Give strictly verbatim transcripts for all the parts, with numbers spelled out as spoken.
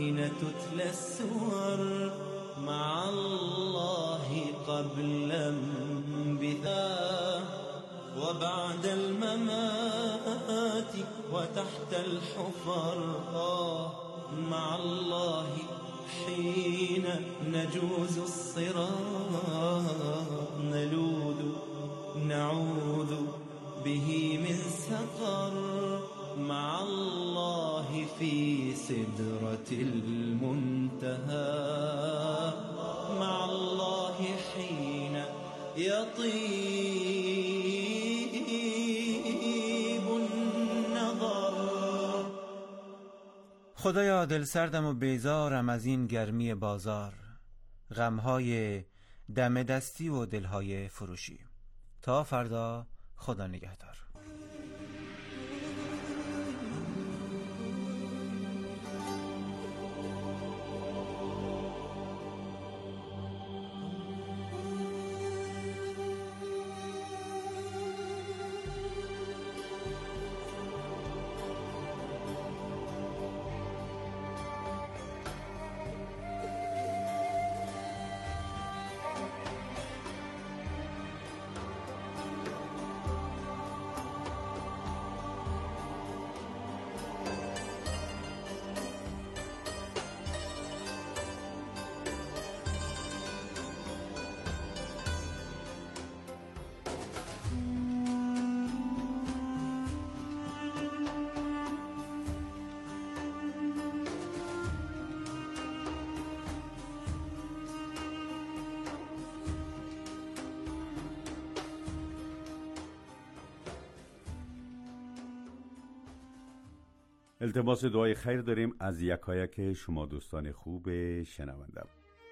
حين تتلى السور مع الله قبل انبثاق وبعد الممات وتحت الحفر مع الله حين نجوز الصراط نلوذ نعوذ به من سقر مع الله في سدرة المنتهى مع الله حين يطيب النظر. خدایا دل سردم و بیزارم از این گرمی بازار، غمهای دم دستی و دلهای فروشی. تا فردا، خدا نگهدار. التماس دعای خیر داریم از یکایک شما دوستان خوب شنونده.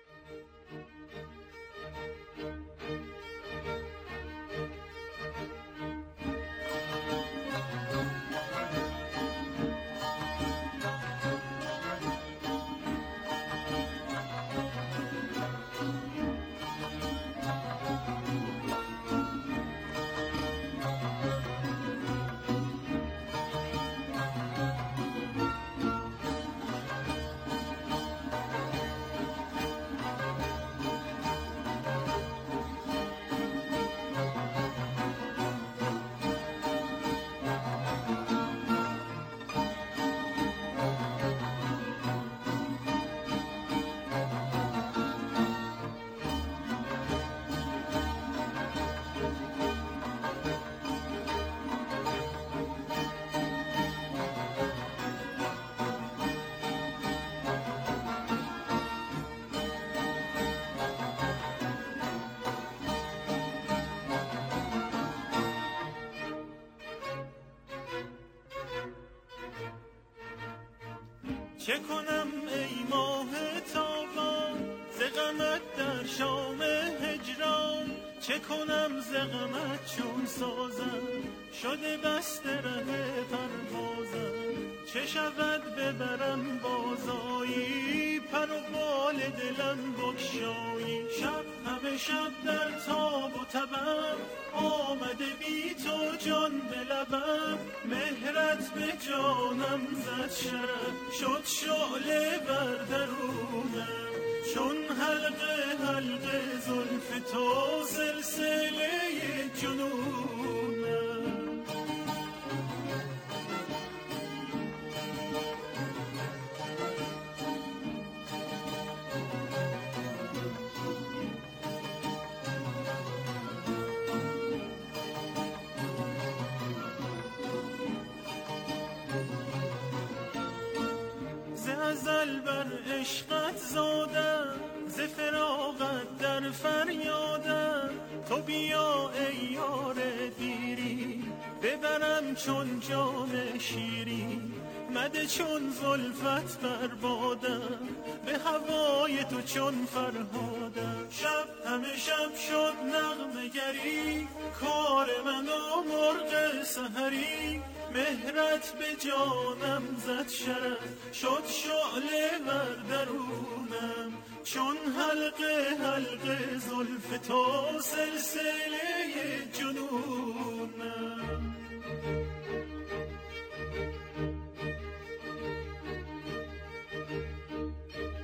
چه کنم ای ماه تابان ز غمت در شام هجران، چه کنم ز غمت چون سازم شده بسته ره پروازم، چه شود ببرم بازایی پر و بال دلم بگشایی، شب همه شب در تاب و تبم آمده بی تو جان به لبم، مهرت به جانم زد شرف شد شعله بر درونم، چون حلقه حلقه زلف تو سلسله جنونم. ازل بر عشقت زادم ز فراقت در فریادم، تو بیا ای یار دیری ببرم چون جان شیری، مده چون زلفت بربادم به هوای تو چون فرهادم، شب همه شب شد نغمه گری کار من و مرغ سحری، مهرت به جانم زد شرف شد شعله بر درونم، چون حلقه حلقه زلف تو سلسله جنونم.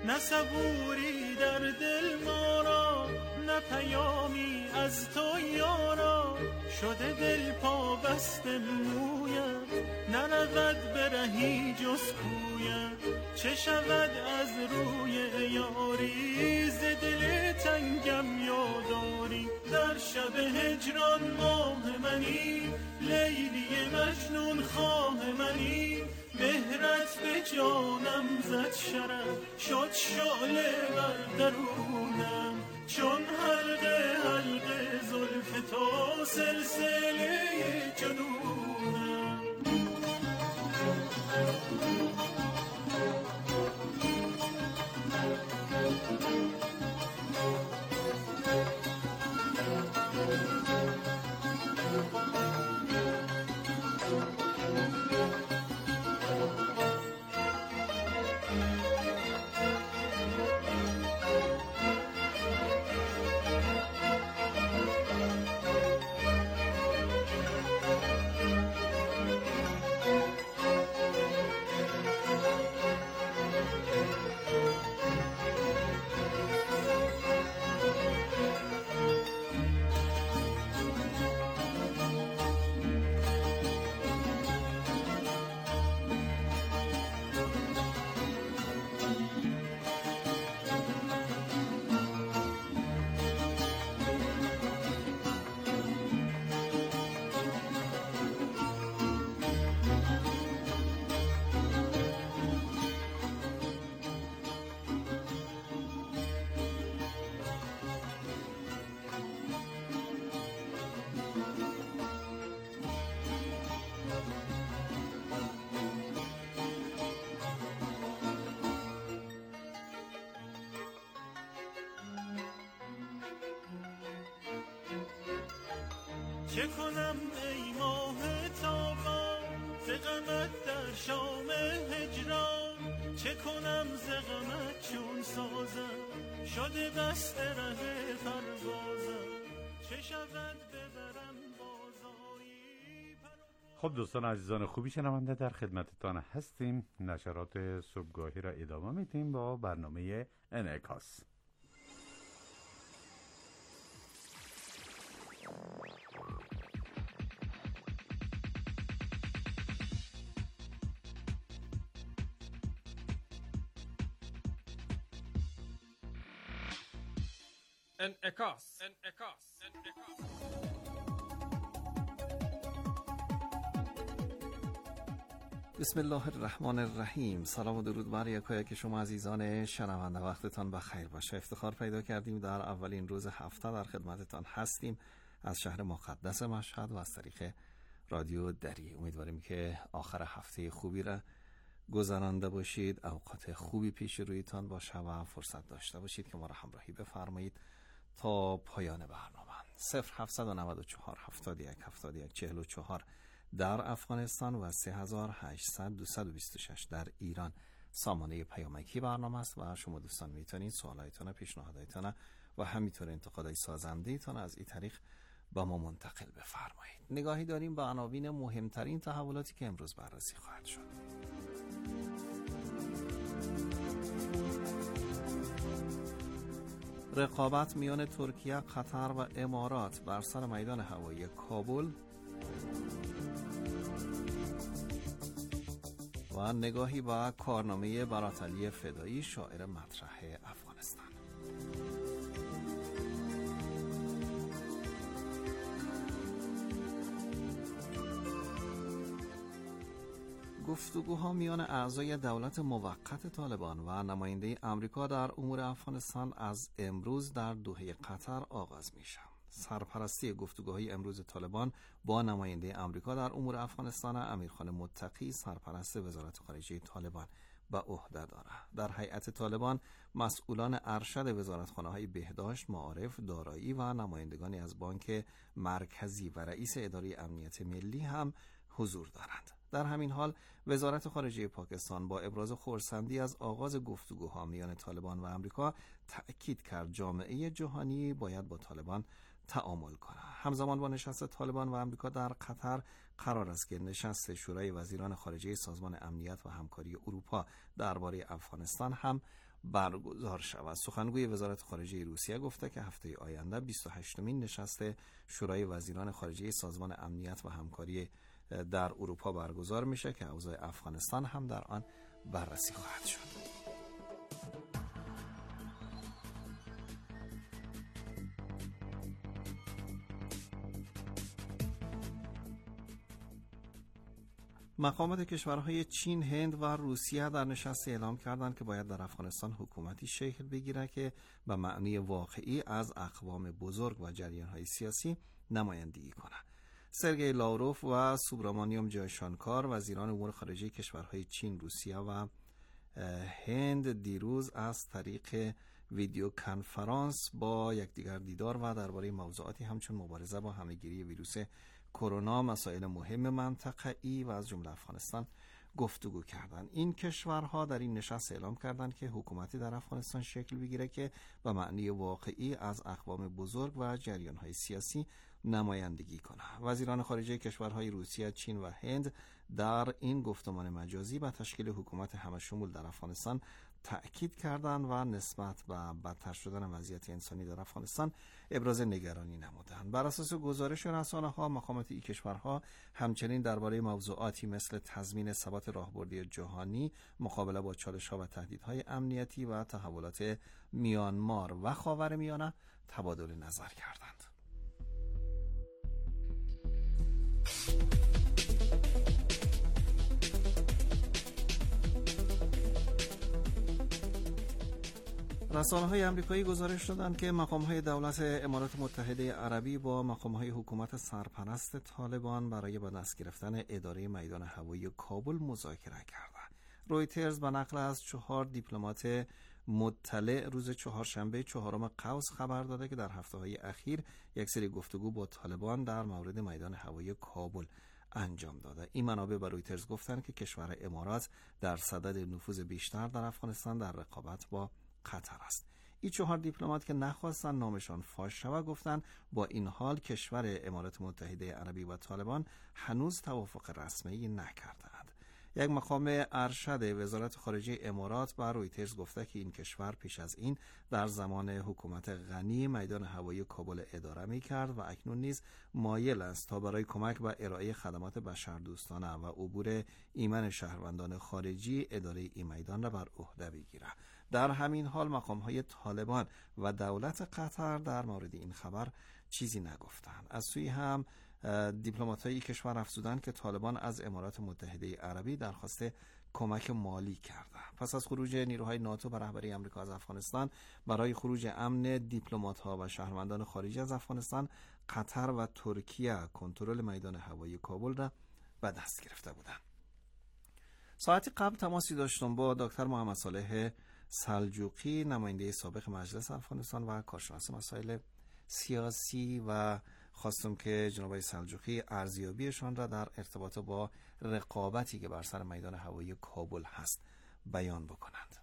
نه صبوری در دل ما را، نه پیامی از تو یارا. شده دل پا بسته مویت، نرود برهی جز کویت. چه شود از روی یاری، ز دل تنگم یاداری. در شب هجران ماه منی، لیلی مجنون خواه منی. مهرت به جانم زد شرف، شد شعله بر درونم. چون حلقه حلقه زلف تو سلسله جنونم. چه کنم ای ماه تابان، ز غمت در شام هجران. چه کنم ز غمت چون سازم، شده بسته ره پروازم. چه شود ببرم بازاری. خب دوستان عزیزان خوبی شنونده، در خدمتتان هستیم. نشرات صبحگاهی را ادامه میدیم با برنامه انعکاس. انعکاس انعکاس انعکاس بسم الله الرحمن الرحیم. سلام و درود بر یکایک شما عزیزان شنونده، وقتتان بخیر باشه. افتخار پیدا کردیم در اولین روز هفته در خدمتتان هستیم از شهر مقدس مشهد و از طریق رادیو دری. امیدواریم که آخر هفته خوبی را گذرانده باشید، اوقات خوبی پیش رویتان باشه و فرصت داشته باشید که ما را همراهی بفرمایید تا پایان برنامه. صفر هفتصد و نود و چهار هفتاد و یک هفتاد و یک چهل و چهار در افغانستان و سه هزار و هشتصد دویست و بیست و شش در ایران سامانه پیامکی برنامه است و شما دوستان میتونید سوالایتان، پیشنهادایتان و همینطور انتقادهای سازنده‌ایتان از این طریق با ما منتقل بفرمایید. نگاهی داریم به عناوین مهمترین تحولاتی که امروز بررسی خواهد شد. رقابت میان ترکیه، قطر و امارات بر سر میدان هوایی کابل و نگاهی به کارنامه براتعلی فدایی شاعر مطرح افغانستان. گفتگوها میان اعضای دولت موقت طالبان و نماینده امریکا در امور افغانستان از امروز در دوحه قطر آغاز میشه. سرپرستی گفتگوهای امروز طالبان با نماینده امریکا در امور افغانستان امیرخان متقی سرپرست وزارت خارجه طالبان به عهده داره. در هیئت طالبان مسئولان ارشد وزارتخانه‌های بهداشت، معارف، دارایی و نمایندگانی از بانک مرکزی و رئیس اداره امنیت ملی هم حضور دارند. در همین حال وزارت خارجه پاکستان با ابراز خرسندی از آغاز گفتگوها میان طالبان و امریکا تأکید کرد جامعه جهانی باید با طالبان تعامل کنه. همزمان با نشست طالبان و امریکا در قطر قرار است که نشست شورای وزیران خارجه سازمان امنیت و همکاری اروپا درباره افغانستان هم برگزار شود. سخنگوی وزارت خارجه روسیه گفته که هفته آینده بیست و هشتمین نشست شورای وزیران خارجه سازمان امنیت و همکاری در اروپا برگزار میشه که اوضاع افغانستان هم در آن بررسی خواهد شد. مقامات کشورهای چین، هند و روسیه در نشست اعلام کردند که باید در افغانستان حکومتی شکل بگیرد که به معنی واقعی از اقوام بزرگ و جریان‌های سیاسی نمایندگی کند. سرگئی لاوروف و سوبرامانیوم جایشانکار، وزیران امور خارجه کشورهای چین، روسیه و هند، دیروز از طریق ویدیو کنفرانس با یکدیگر دیدار و درباره موضوعاتی همچون مبارزه با همه‌گیری ویروس کرونا، مسائل مهم منطقه‌ای و از جمله افغانستان گفتگو کردند. این کشورها در این نشست اعلام کردند که حکومتی در افغانستان شکل بگیره که به معنی واقعی از اقوام بزرگ و جریان‌های سیاسی نمایندگی کنه. وزیران خارجه کشورهای روسیه، چین و هند در این گفتمان مجازی به تشکیل حکومت همه‌شمول در افغانستان تأکید کردند و نسبت به بدتر شدن وضعیت انسانی در افغانستان ابراز نگرانی نمودند. بر اساس گزارش رسانه‌ها، مقامات این کشورها همچنین درباره موضوعاتی مثل تضمین ثبات راهبردی جهانی، مقابله با چالش‌ها و تهدیدهای امنیتی و تحولات میانمار و خاورمیانه تبادل نظر کردند. رسانه‌های آمریکایی گزارش دادند که مقام‌های دولت امارات متحده عربی با مقام‌های حکومت سرپرست طالبان برای به دست گرفتن اداره میدان هوایی کابل مذاکره کردند. رویترز به نقل از چهار دیپلمات مطلع روز چهارشنبه چهارم قوس خبر داده که در هفته‌های اخیر یک سری گفتگو با طالبان در مورد میدان هوایی کابل انجام داده. این منابع به رویترز گفتند که کشور امارات در صدد نفوذ بیشتر در افغانستان در رقابت با قطر است. این چهار دیپلمات که نخواستن نامشان فاش شود گفتند با این حال کشور امارات متحده عربی و طالبان هنوز توافق رسمی نکردند. یک مقام ارشد وزارت خارجه امارات با رویترز گفته که این کشور پیش از این در زمان حکومت غنی میدان هوایی کابل اداره می کرد و اکنون نیز مایل است تا برای کمک به ارائه خدمات بشردوستانه و عبور ایمن شهروندان خارجی اداره این میدان را بر عهده بگیرد. در همین حال مقام‌های طالبان و دولت قطر در مورد این خبر چیزی نگفتند. از سوی هم دیپلمات‌های کشور افزودند که طالبان از امارات متحده عربی درخواست کمک مالی کردند. پس از خروج نیروهای ناتو به رهبری آمریکا از افغانستان برای خروج امن دیپلمات‌ها و شهروندان خارجی از افغانستان، قطر و ترکیه کنترل میدان هوایی کابل را به دست گرفته بودند. ساعتی قبل تماسی داشتم با دکتر محمد صالح سلجوقی، نماینده سابق مجلس افغانستان و کارشناس مسائل سیاسی، و خواستم که جناب سلجوقی ارزیابیشان را در ارتباط با رقابتی که بر سر میدان هوایی کابل هست بیان بکنند.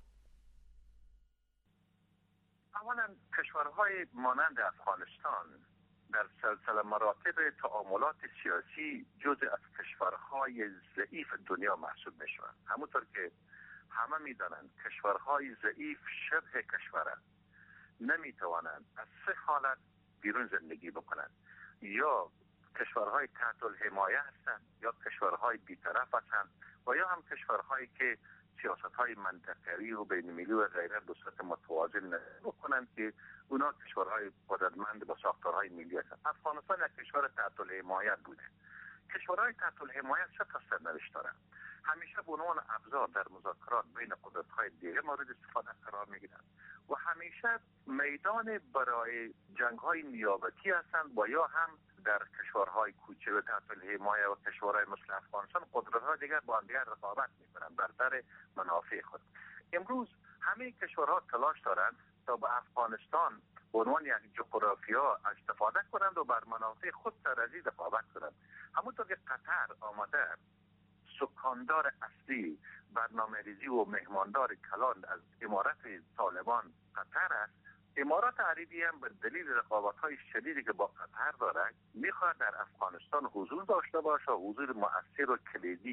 اولا کشورهای مانند افغانستان در سلسله مراتب تعاملات سیاسی جزء از کشورهای ضعیف دنیا محسوب میشوند. همونطور که همه میدانند کشورهای ضعیف شبه کشورند، نمیتوانند از سه حالت بیرون زندگی بکنند: یا کشورهای تحت الحمایه هستند، یا کشورهای بی‌طرف هستند، و یا هم کشورهایی که سیاست‌های منطقه‌ای و بین‌المللی و غیره به صورت متوازن بکنند که اونا کشورهای قدرتمند با ساختارهای ملی هستند. افغانستان یک کشور تحت الحمایه بوده. کشورهای تحت الحمایه چه تا سرنوشت دارند؟ همیشه به عنوان ابزار در مذاکرات بین قدرت‌های دیگه مورد استفاده قرار می‌گیرند و همیشه میدان برای جنگ‌های نیابتی هستند و یا هم در کشورهای کوچک و تحت الحمایه و کشورهای مثل افغانستان قدرت‌های دیگر با هم دیگر رقابت می‌کنند بر سر منافع خود. امروز همه کشورها تلاش دارند تا به افغانستان به عنوان یک جغرافیا استفاده کنند و بر منافع خود سرازی رقابت کنند. همونطور که قطر آمده سکاندار اصلی برنامه‌ریزی و مهماندار کلان از امارت طالبان قطر است، امارات عربی هم به دلیل رقابت‌های شدیدی که با قطر دارد می‌خواهد در افغانستان حضور داشته باشه و حضور مؤثر و کلیدی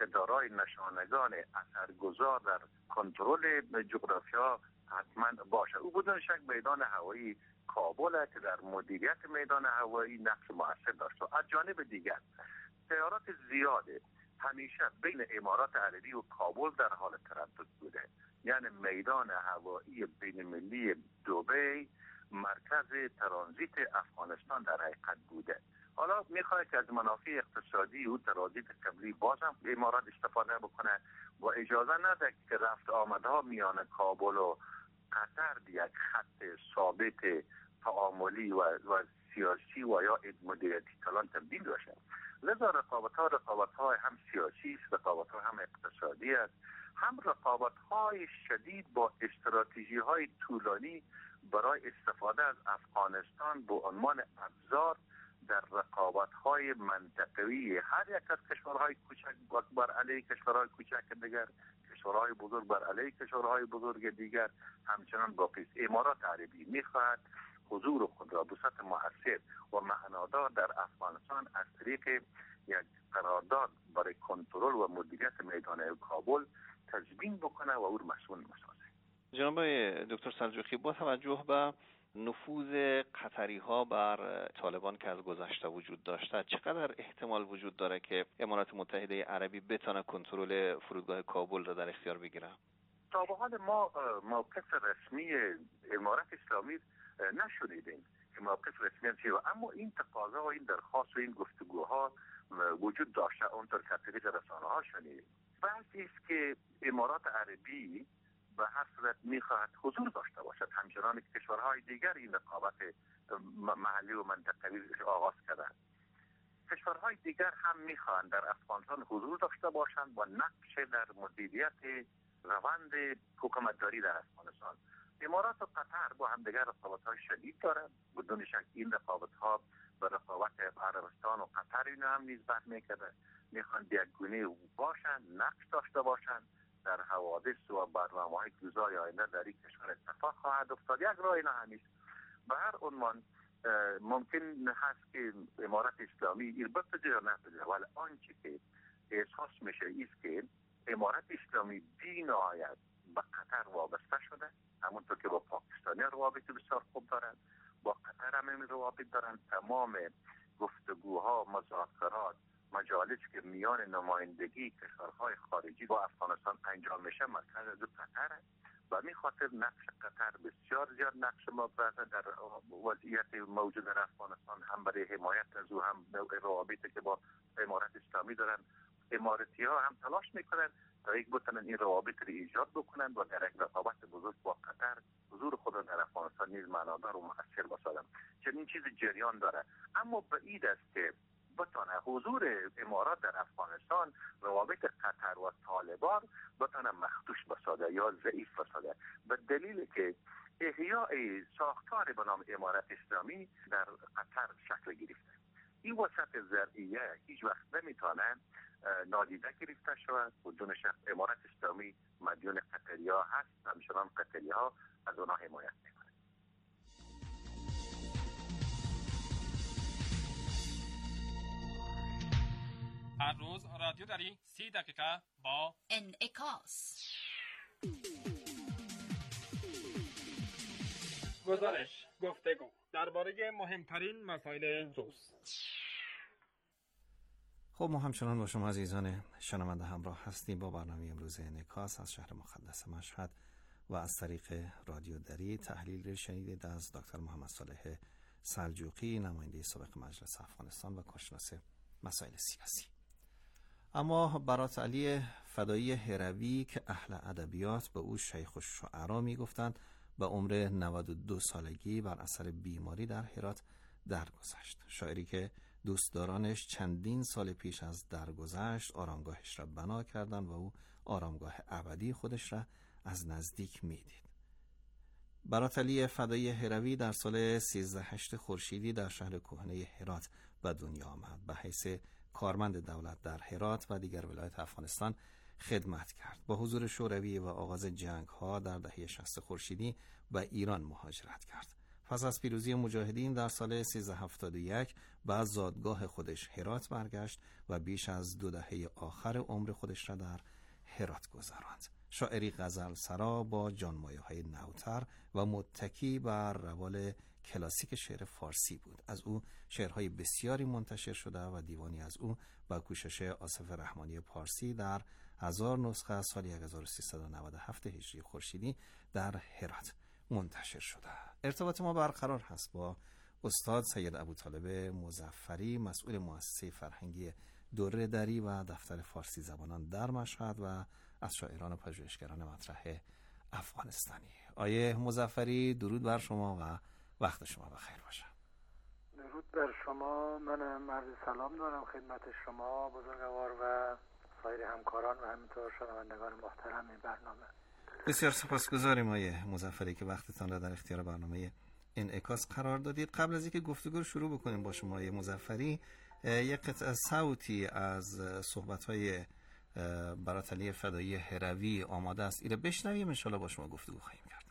که دارای نشانگان اثرگذار در کنترل جغرافیا حتما باشه. او بدون شک میدان هوایی کابل که در مدیریت میدان هوایی نقش مؤثر داشت. از جانب دیگر تجارت زیاده همیشه بین امارات عربی و کابل در حال تردد بوده. یعنی میدان هوایی بین ملی دبی مرکز ترانزیت افغانستان در حقیقت بوده. حالا میخواد که از منافع اقتصادی و ترانزیت قبلی بازم امارات استفاده بکنه و اجازه نده که رفت آمدها میان کابل و قطر یک خط ثابت تعاملی و, و سیاسی و یا مدیریتی کلان تبدیل بشه. لذا رقابت ها رقابت های هم سیاسی است، رقابت ها هم اقتصادی است، هم رقابت های شدید با استراتژی های طولانی برای استفاده از افغانستان به عنوان ابزار در رقابت های منطقوی هر یک از کشورهای کوچک بر علیه کشورهای کوچک دیگر، کشورهای بزرگ بر علیه کشورهای بزرگ دیگر. همچنان باقی است. امارات عربی میخواهد حضور خود را به صورت مؤثر و معنادار در افغانستان از طریق یک قرارداد برای کنترل و مدیریت میدان کابل تضمین بکنه و او را مسئول مسازه. جناب دکتر سلجوقی، با توجه به نفوذ قطری ها بر طالبان که از گذشته وجود داشته، چقدر احتمال وجود داره که امارات متحده عربی بتونه کنترل فرودگاه کابل را در اختیار بگیره؟ تا به حال ما موقف رسمی امارات اسلامی نشنیدیم که موقف رسمی چیه، اما این تقاضا و این درخواست و این گفتگوها وجود داشته. اونطور که طریق رسانه ها شنیدیم. بحثی است که امارات عربی به هر صورت میخواهد حضور داشته باشد، همچنان که کشورهای دیگر این رقابت محلی و منطقوی آغاز کردند. کشورهای دیگر هم میخواهند در افغانستان حضور داشته باشند و نقش در مدیریت روند حکومتداری در افغانستان. امارات و قطر با هم دیگر رقابت‌های شدید دارند. بدون شک این رقابت‌ها به رقابت عربستان و قطر اینا هم نسبت میکنه. میخواند یک گونه باشند، نقش داشته باشند در حوادث و برنامه‌های روزهای آینده در این کشور اتفاق خواهد افتاد. یک راه اینا همیست. به هر عنوان ممکن هست که امارات اسلامی این بپذیره یا نپذیره، ولی آنچه که احساس میشه ایست که امارات اسلامی بی‌نهایت به قطر وابسته شده، همونطور که با پاکستانی روابط بسیار خوب دارند، با قطر هم این روابط دارند. تمام گفتگوها، مذاکرات، مجالس که میان نمایندگی کشورهای خارجی با افغانستان انجام میشه مرکز از قطر است و می خاطر نقش قطر بسیار زیاد نقش مبرزه در وضعیت موجود در افغانستان، هم برای حمایت از او، هم روابطی که با امارات اسلامی دارن. اماراتی ها هم تلاش میکنن تا یک بتونن این روابط رو ایجاد بکنن و در یک رقابت بزرگ با قطر حضور خود در افغانستان نیز معنادار و مؤثر باشن. چنین چیز جریان داره، اما بعید است که بتونه حضور امارات در افغانستان روابط قطر و طالبان بتونه مخدوش بسازه یا ضعیف بسازه، به دلیل که احیای ساختار به نام امارات اسلامی در قطر شکل گرفته. این وسط زرعیه هیچ وقت نمیتونه نادیده گرفته شود. بدون شک امارات اسلامی مدیون قطری ها هست، همچنان قطری ها از اونها حمایت میکنه. هر روز رادیو داری سی دقیقه با انعکاس. گزارش، گفتگو درباره مهمترین مسائل روز. خب ما همچنان با شما عزیزان شنونده همراه هستیم با برنامه امروز انعکاس از شهر مقدس مشهد و از طریق رادیو دری. تحلیل شنیدید از دکتر محمد صالح سلجوقی، نماینده سابق مجلس افغانستان و کارشناس مسائل سیاسی. اما برات علی فدایی هروی که اهل ادبیات به او شیخ الشعرا میگفتند، به عمر نود و دو سالگی بر اثر بیماری در هرات درگذشت. شاعری که دوستدارانش چندین سال پیش از درگذشت آرامگاهش را بنا کردند و او آرامگاه ابدی خودش را از نزدیک میدید. برات علی فدایی هروی در سال سیزده هشت خورشیدی در شهر کهنه هرات به دنیا آمد. به حیث کارمند دولت در هرات و دیگر ولایت افغانستان خدمت کرد. با حضور شوروی و آغاز جنگ ها در دهه شصت خورشیدی به ایران مهاجرت کرد. پس از پیروزی مجاهدین در سال سیزده هفتاد و یک به از زادگاه خودش هرات برگشت و بیش از دو دهه آخر عمر خودش را در هرات گذراند. شاعری غزل سرا با جانمایه های نوتر و متکی بر روال کلاسیک شعر فارسی بود. از او شعرهای بسیاری منتشر شده و دیوانی از او با کوشش آصف رحمانی پارسی در هزار نسخه از سال هزار و سیصد و نود و هفت هجری خورشیدی در هرات منتشر شده. ارتباط ما برقرار هست با استاد سید ابوطالب مظفری، مسئول مؤسسه فرهنگی دوره دری و دفتر فارسی زبانان در مشهد و از شاعران و پژوهشگران مطرح افغانستانی. آیه مظفری، درود بر شما و وقت شما بخیر باشه. درود بر شما. من عرض سلام دارم خدمت شما بزرگوار و سایر همکاران و همینطور شنوندگان محترم این برنامه. بسیار سپاسگزاریم آیه مظفری که وقتتان را در اختیار برنامه انعکاس قرار دادید. قبل از اینکه گفتگو رو شروع بکنیم با شما آیه مظفری، یک قطعه صوتی از صحبت‌های براتعلی فدایی هروی آماده است، اینو بشنویم، ان شاءالله با شما گفتگو خواهیم کرد.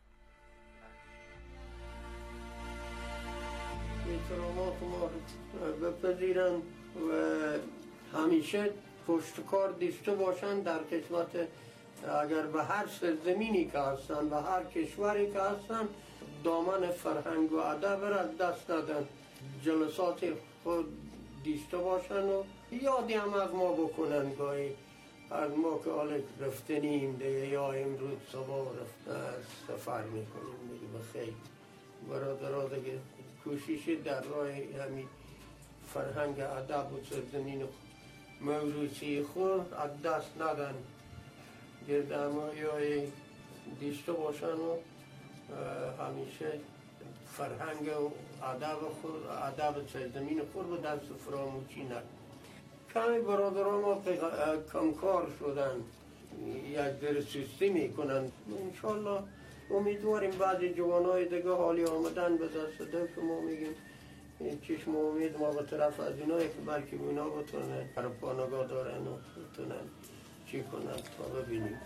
احترامات ما بپذیرن و همیشه پشتکار دیسته باشن در قسمت اگر به هر سرزمینی که هستن و هر کشوری که هستن دامن فرهنگ و ادب را دست ندن، جلسات خود دیسته باشن و یادی هم از ما بکنن گاهی از ما که حالا رفتنیم دیگه یا امروز صبح سفر میکنیم دیگه بخیر برادرها دیگه کوشش در راه همین فرهنگ ادب و سرزمین موروثی خود از دست ندن، گرد همایی دیشته باشن و همیشه فرهنگ و ادب خود ادب سرزمین خود رو دست فراموشی نکن. کمی برادران ما کمکار شدن، یک درسوستی میکنن. انشالله امیدواریم بعضی جوانای دیگه حالی آمدن به دست ده که ما میگیم چشم امید ما به طرف از اینایی که بلکه اونا بتونن پرپا نگاه دارن و بتونن چی کنن تا ببینیم.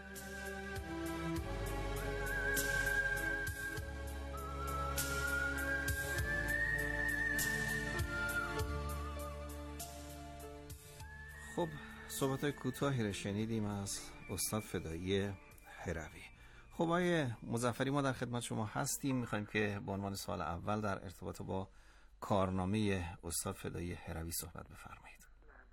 خب صحبت‌های کوتاهی را شنیدیم از استاد فدایی هروی. خب آقای مظفری، ما در خدمت شما هستیم. می‌خوایم که به عنوان سوال اول در ارتباط با کارنامه استاد فدایی هروی صحبت بفرمایید.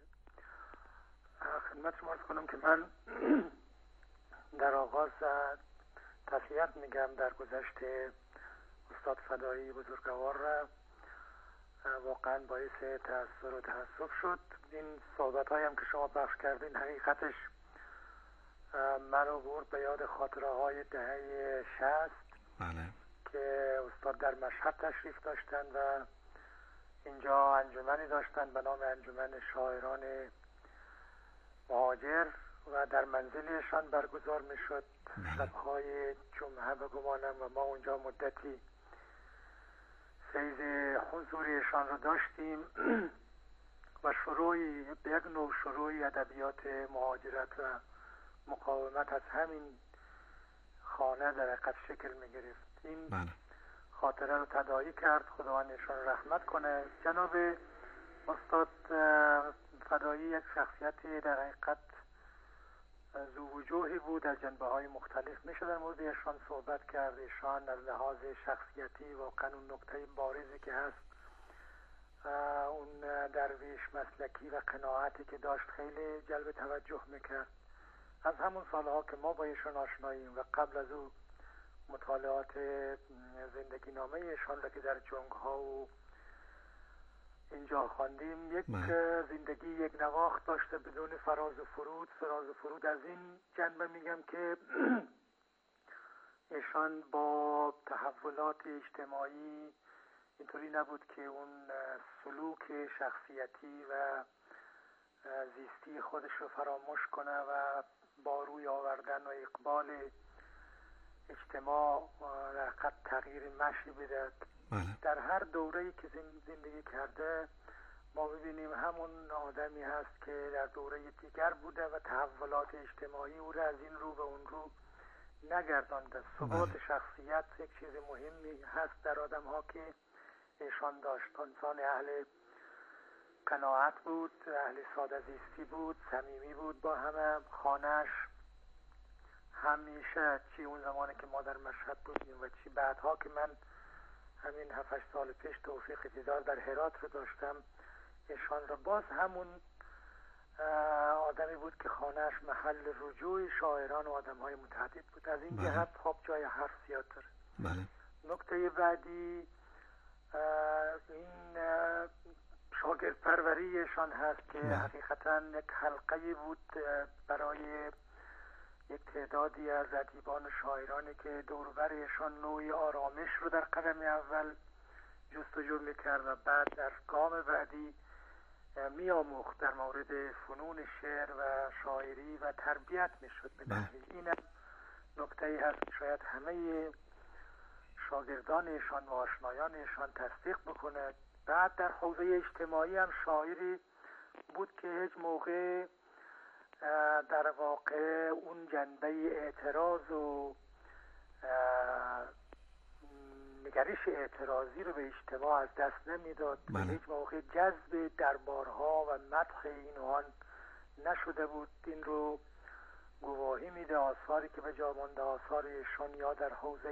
خدمت شما عرض کنم که من در آغاز تسلیت میگم در گذشته استاد فدایی بزرگوار را، واقعا باعث تأثیر و تأسف شد. این صحبت هایم که شما پخش کردین حقیقتش منو برد به یاد خاطره های دهه شصت بله. که استاد در مشهد تشریف داشتن و اینجا انجمنی داشتن به نام انجمن شاعران مهاجر و در منزلشان برگزار می شد شبهای جمعه بگمانم و ما اونجا مدتی فیض حضوریشان رو داشتیم و شروعی به یک نوع شروعی ادبیات مهاجرت و مقاومت از همین خانه در حقیقت شکل می گرفت. این بله. خاطره رو تداعی کرد، خداوند ایشان رحمت کنه. جناب استاد فدایی یک شخصیتی در حقیقت ذو وجوهی بود، از جنبه های مختلف میشه در مورد ایشان صحبت کرد. ایشان از لحاظ شخصیتی واقعا اون نکته بارزی که هست اون درویش مسلکی و قناعتی که داشت خیلی جلب توجه میکرد. از همون سالها که ما با ایشان آشناییم و قبل از او مطالعات زندگی نامه ایشان را که در جنگ ها و اینجا خواندیم، یک من. زندگی یک نواخت داشته بدون فراز و فرود. فراز و فرود از این جنبه میگم که ایشان با تحولات اجتماعی اینطوری نبود که اون سلوک شخصیتی و زیستی خودش رو فراموش کنه و با روی آوردن و اقبال اجتماع در حقیقت تغییر مشی بده. در هر دوره‌ای که زندگی کرده ما ببینیم همون آدمی هست که در دوره دیگر بوده و تحولات اجتماعی او را از این رو به اون رو نگردانده. ثبات شخصیت یک چیز مهمی هست در آدم ها که ایشان داشت. انسان اهل قناعت بود، اهل ساده زیستی بود، صمیمی بود با همه. خانه‌اش همیشه، چی اون زمانی که ما در مشهد بودیم و چی بعدها که من همین هفت هشت سال پیش توفیق دیدار در هرات رو داشتم ایشان را، باز همون آدمی بود که خانه‌اش محل رجوع شاعران و آدم‌های متعدد بود. از این بله. جهت خب جای حرف زیاد داره. بله. نکته بعدی این شاگرد پروریشان هست که بله. حقیقتاً یک حلقه بود برای یک تعدادی از ادیبان و شاعرانی که دور و برشان نوعی آرامش رو در قدم اول جستجو میکرد و بعد در گام بعدی می آموخت در مورد فنون شعر و شاعری و تربیت می شد به نحوی. این نکته‌ای هست که شاید همه شاگردانشان و آشنایانشان تصدیق بکنه. بعد در حوزه اجتماعی هم شاعری بود که هیچ موقع در واقع اون جنبه اعتراض و نگرش اعتراضی رو به اجتماع از دست نمیداد. بله. هیچ موقع جذب دربارها و مدح این آن نشده بود. این رو گواهی میده آثاری که به جا مانده، آثار ایشان یا در حوزه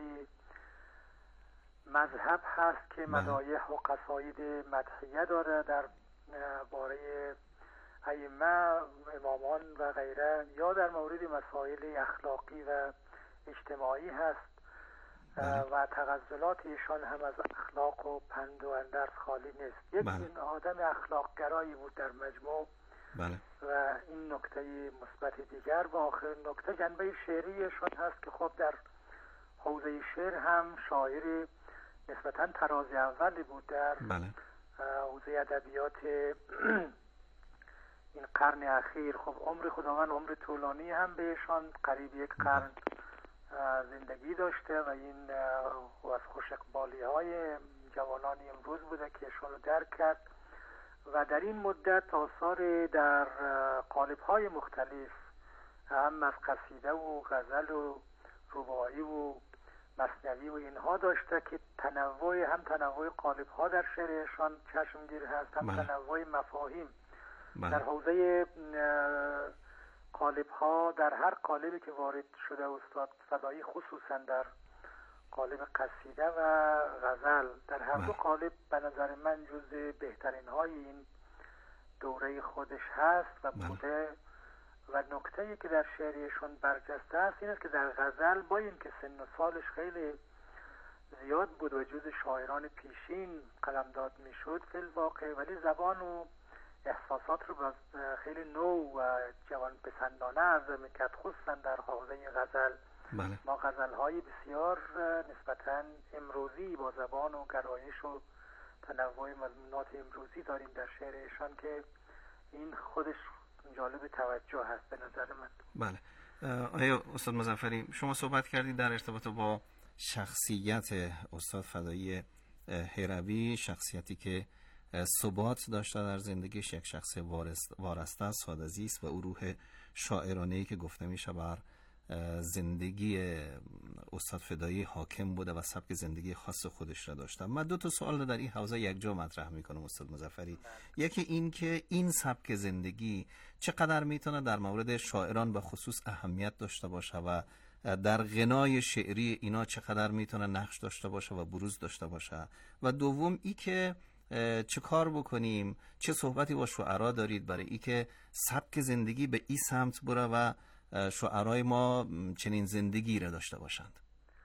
مذهب هست که مدایح و قصاید مدحیه داره در باره ائمه، امامان و غیره، یا در مورد مسائل اخلاقی و اجتماعی هست. بله. و تغزلات ایشان هم از اخلاق و پند و اندرس خالی نیست. یک بله. آدم اخلاق گرایی بود در مجموع. بله. و این نکته مثبت دیگر. و آخر نکته جنبه شعریشان هست که خب در حوزه شعر هم شاعر نسبتاً تراز اولی بود در بله. حوزه ادبیات این قرن اخیر. خب عمر خداوند عمر طولانی هم بهشان، قریب یک قرن زندگی داشته و این از خوش اقبالی های جوانان امروز بوده که ایشان رو درک کرد و در این مدت آثار در قالب های مختلف هم از قصیده و غزل و رباعی و مثنوی و اینها داشته که تنوع، هم تنوع قالب ها در شعرشان چشمگیر هست، هم بله. تنوع مفاهیم. بله. در حوزه قالب ها، در هر قالبی که وارد شده استاد فدایی، خصوصا در قالب قصیده و غزل، در هر دو قالب به نظر من جز بهترین های این دوره خودش هست و بوده. و نکته‌ای که در شعریشون برجسته است این است که در غزل با این که سن و سالش خیلی زیاد بود و جز شاعران پیشین قلمداد میشد فی الواقع، ولی زبان و احساسات رو خیلی نو و جوان پسندانه عرضه میکرد، خصوصا در حوزه غزل. بله. ما غزل‌های بسیار نسبتاً امروزی با زبان و گرایش و تنوع مضمونات امروزی داریم در شعرشان که این خودش جالب توجه هست به نظر من. بله. آیا استاد مظفری شما صحبت کردید در ارتباط با شخصیت استاد فدایی هروی، شخصیتی که ثبات داشته در زندگیش، یک شخص وارسته است، ساده‌زیست است و او روح شاعرانه‌ای که گفته میشه بر زندگی استاد فدایی حاکم بوده و سبک زندگی خاص خودش را داشته. من دو تا سوال در این حوزه یک جا مطرح میکنم استاد مظفری. یکی این که این سبک زندگی چقدر میتونه در مورد شاعران به خصوص اهمیت داشته باشه و در غنای شعری اینا چقدر میتونه نقش داشته باشه و بروز داشته باشه، و دوم ای که چه کار بکنیم، چه صحبتی با شعرا دارید برای ای که سبک زندگی به این سمت بره و شعرای ما چنین زندگی را داشته باشند؟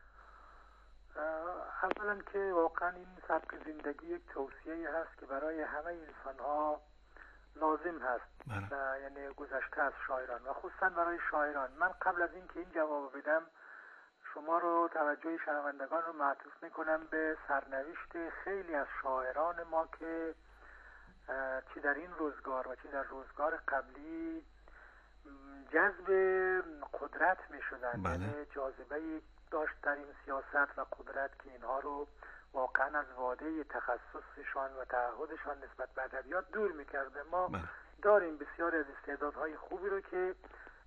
اولا که واقعا این سبک زندگی یک توصیه هست که برای همه انسان ها لازم هست. بله. یعنی گذشته از شاعران و خصوصا برای شاعران. من قبل از این که این جواب بدم شما رو، توجه شنوندگان رو معطوف میکنم به سرنوشت خیلی از شاعران ما که چی در این روزگار و چی در روزگار قبلی جذب قدرت می شدن. بله. یعنی جاذبه داشت در این سیاست و قدرت که اینها رو واقعا از واده تخصصشان و تعهدشان نسبت به ادبیات دور می کرده. ما بله. داریم بسیاری از استعدادهای خوبی رو که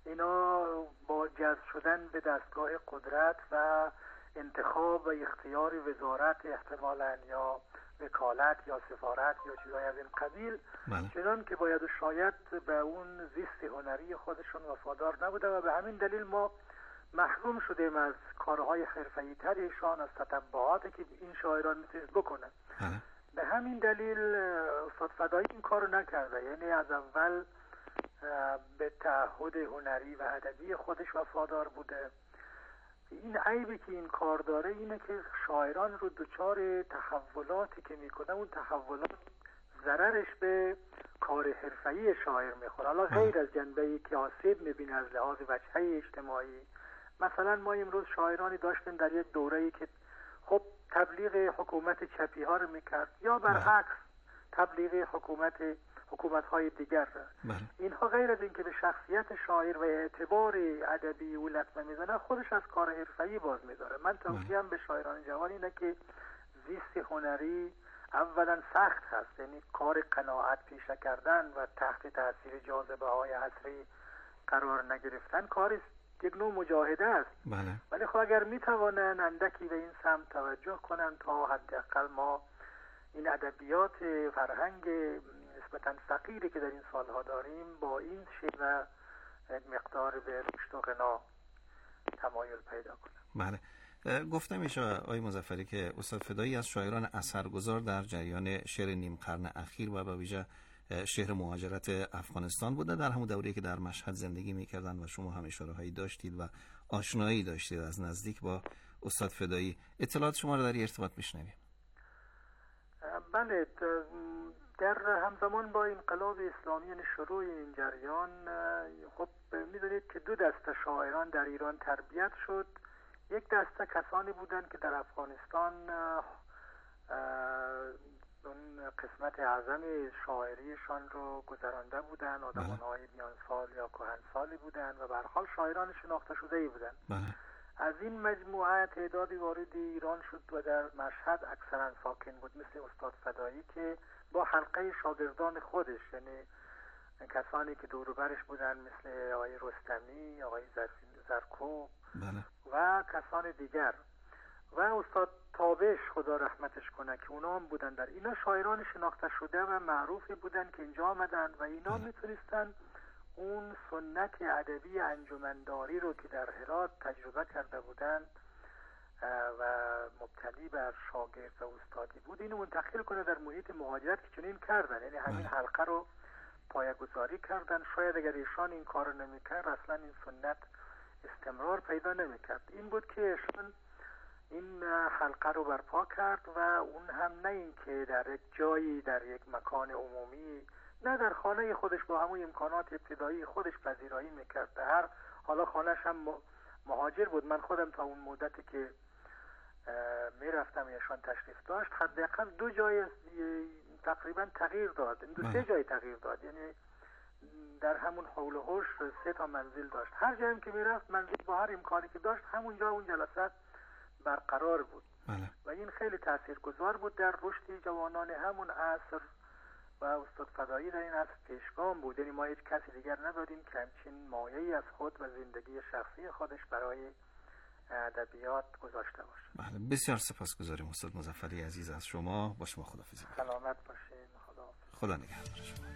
اینا با جذب شدن به دستگاه قدرت و انتخاب و اختیار وزارت احتمالاً یا وکالت یا سفارت یا چیزهای از این قبیل، چنان که باید و شاید به اون زیست هنری خودشون وفادار نبوده و به همین دلیل ما محروم شدیم از کارهای حرفه‌ای ترشان، از تتبعاتی که این شاعران میتونید بکنن. به همین دلیل استاد فدایی این کارو نکرده، یعنی از اول به تعهد هنری و ادبی خودش وفادار بوده. این عیبی که این کار داره اینه که شاعران رو دچار تحولاتی که میکنه، اون تحولات ضررش به کار حرفه‌ای شاعر میخوره. حالا غیر از جنبه‌ای که آسیب میبینه از لحاظ وجهه اجتماعی، مثلا ما امروز شاعرانی داشتیم در یک دوره‌ای که خب تبلیغ حکومت چپی ها رو میکرد یا برعکس تبلیغ حکومت حکومت‌های دیگر. اینها غیر از اینکه به شخصیت شاعر و اعتبار ادبی او لطمه میزنه، خودش از کار حرفه‌ای باز می‌داره. من توصیه‌ام به شاعران جوان اینه که زیست هنری اولا سخت هست، یعنی کار قناعت پیشه کردن و تحت تاثیر جاذبه‌های عصری قرار نگرفتن کاری یک نوع مجاهده است. بله. ولی خب اگر میتوانن اندکی به این سمت توجه کنن تا حداقل ما این ادبیات فرهنگ نسبتاً فقیری که در این سالها داریم با این شیوه مقدار به رشد و غنا تمایل پیدا کنیم. بله. گفته میشه آقای مظفری که استاد فدایی از شاعران اثرگذار در جریان شعر نیم قرن اخیر و به ویژه شعر مهاجرت افغانستان بوده، در همون دوره‌ای که در مشهد زندگی میکردن و شما هم اشاره‌هایی داشتید و آشنایی داشتید از نزدیک با استاد فدایی. اطلاعات شما رو در این ارتباط میشنویم. بله، در همزمان با انقلاب اسلامی، یعنی شروع این جریان، خب میدونید که دو دسته شاعران در ایران تربیت شد. یک دسته کسانی بودند که در افغانستان اون قسمت اعظم شاعریشان رو گذرانده بودند، آدمان‌های میان سال یا کهن سالی بودند و به هر حال شاعران شناخته شده ای بودند. از این مجموعه تعدادی وارد ایران شد و در مشهد اکثرا ساکن بود، مثل استاد فدایی که با حلقه شاگردان خودش، یعنی کسانی که دور و برش بودن مثل آقای رستمی، آقای زرکو و کسان دیگر و استاد تابش خدا رحمتش کنه که اونا هم بودن. در اینا شاعران شناخته شده و معروفی بودن که اینجا آمدن و اینا میتونستن اون سنت ادبی انجمنداری رو که در هرات تجربه کرده بودند و مبتنی بر شاگرد و استادی بود، اینو منتقل کنه در محیط مهاجرت که چنین کردن، یعنی همین حلقه رو پایه‌گذاری کردن. شاید اگر ایشان این کار نمی‌کرد اصلا این سنت استمرار پیدا نمی‌کرد. این بود که ایشان این حلقه رو برپا کرد و اون هم نه این که در یک جایی در یک مکان عمومی، نه در خانه خودش با همون امکانات ابتدایی خودش پذیرایی میکرد. هر حالا خانهش هم مهاجر بود. من خودم تا اون مدتی که میرفتم ایشان تشریف داشت حداقل دو جای تقریبا تغییر داد، دو سه جای تغییر داد، یعنی در همون حول و حوش سه تا منزل داشت. هر جایی که میرفت منزل با هر امکانی که داشت همونجا اون جلسات برقرار بود. بله. و این خیلی تاثیرگذار بود در رشد جوانان همون عصر و استاد فدایی در این عصر پیشگام بود. یعنی ما هیچ کسی دیگر نداریم که همچین مایه‌ای از خود و زندگی شخصی خودش برای ادبیات گذاشته باشه. بله، بسیار سپاسگزاریم استاد مظفری عزیز از شما. با شما خداحافظی. سلامت باشید. خدا خدا نگهدار شما.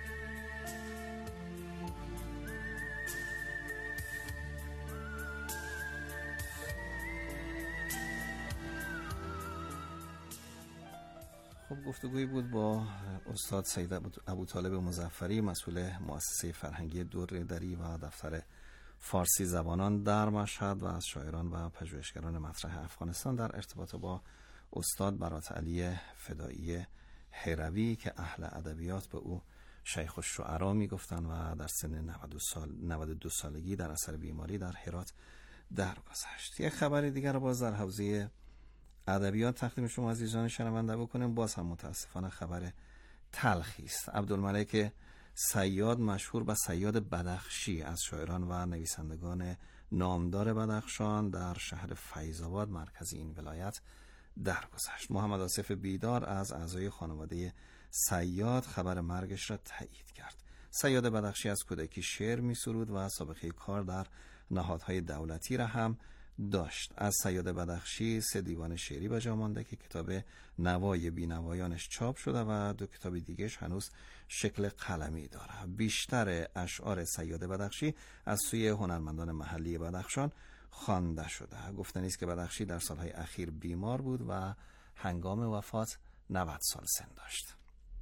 خب گفتگویی بود با استاد سید ابوطالب مظفری، مسئول مؤسسه فرهنگی دور دری و دفتر فارسی زبانان در مشهد و از شاعران و پژوهشگران مطرح افغانستان در ارتباط با استاد برات علی فدایی هروی که اهل ادبیات به او شیخ الشعرا میگفتن و در سن نود و سال نود و دو سالگی در اثر بیماری در هرات درگذشت. یک خبر دیگر رو باز در حوزه ادبیات تقدیم شما عزیزان شنونده بکنیم. باز هم متاسفانه خبر تلخی است. عبدالملک صیاد، مشهور به صیاد بدخشی، از شاعران و نویسندگان نامدار بدخشان در شهر فیض آباد مرکز این ولایت درگذشت. محمد آصف بیدار از اعضای خانواده صیاد خبر مرگش را تایید کرد. صیاد بدخشی از کودکی شعر می سرود و سابقه کار در نهادهای دولتی را هم داشت. از صیاد بدخشی سه دیوان شعری به جا مانده که کتاب نوای بینوایانش چاپ شده و دو کتاب دیگهش هنوز شکل قلمی داره. بیشتر اشعار صیاد بدخشی از سوی هنرمندان محلی بدخشان خوانده شده. گفتنی است که بدخشی در سالهای اخیر بیمار بود و هنگام وفات نود سال سن داشت.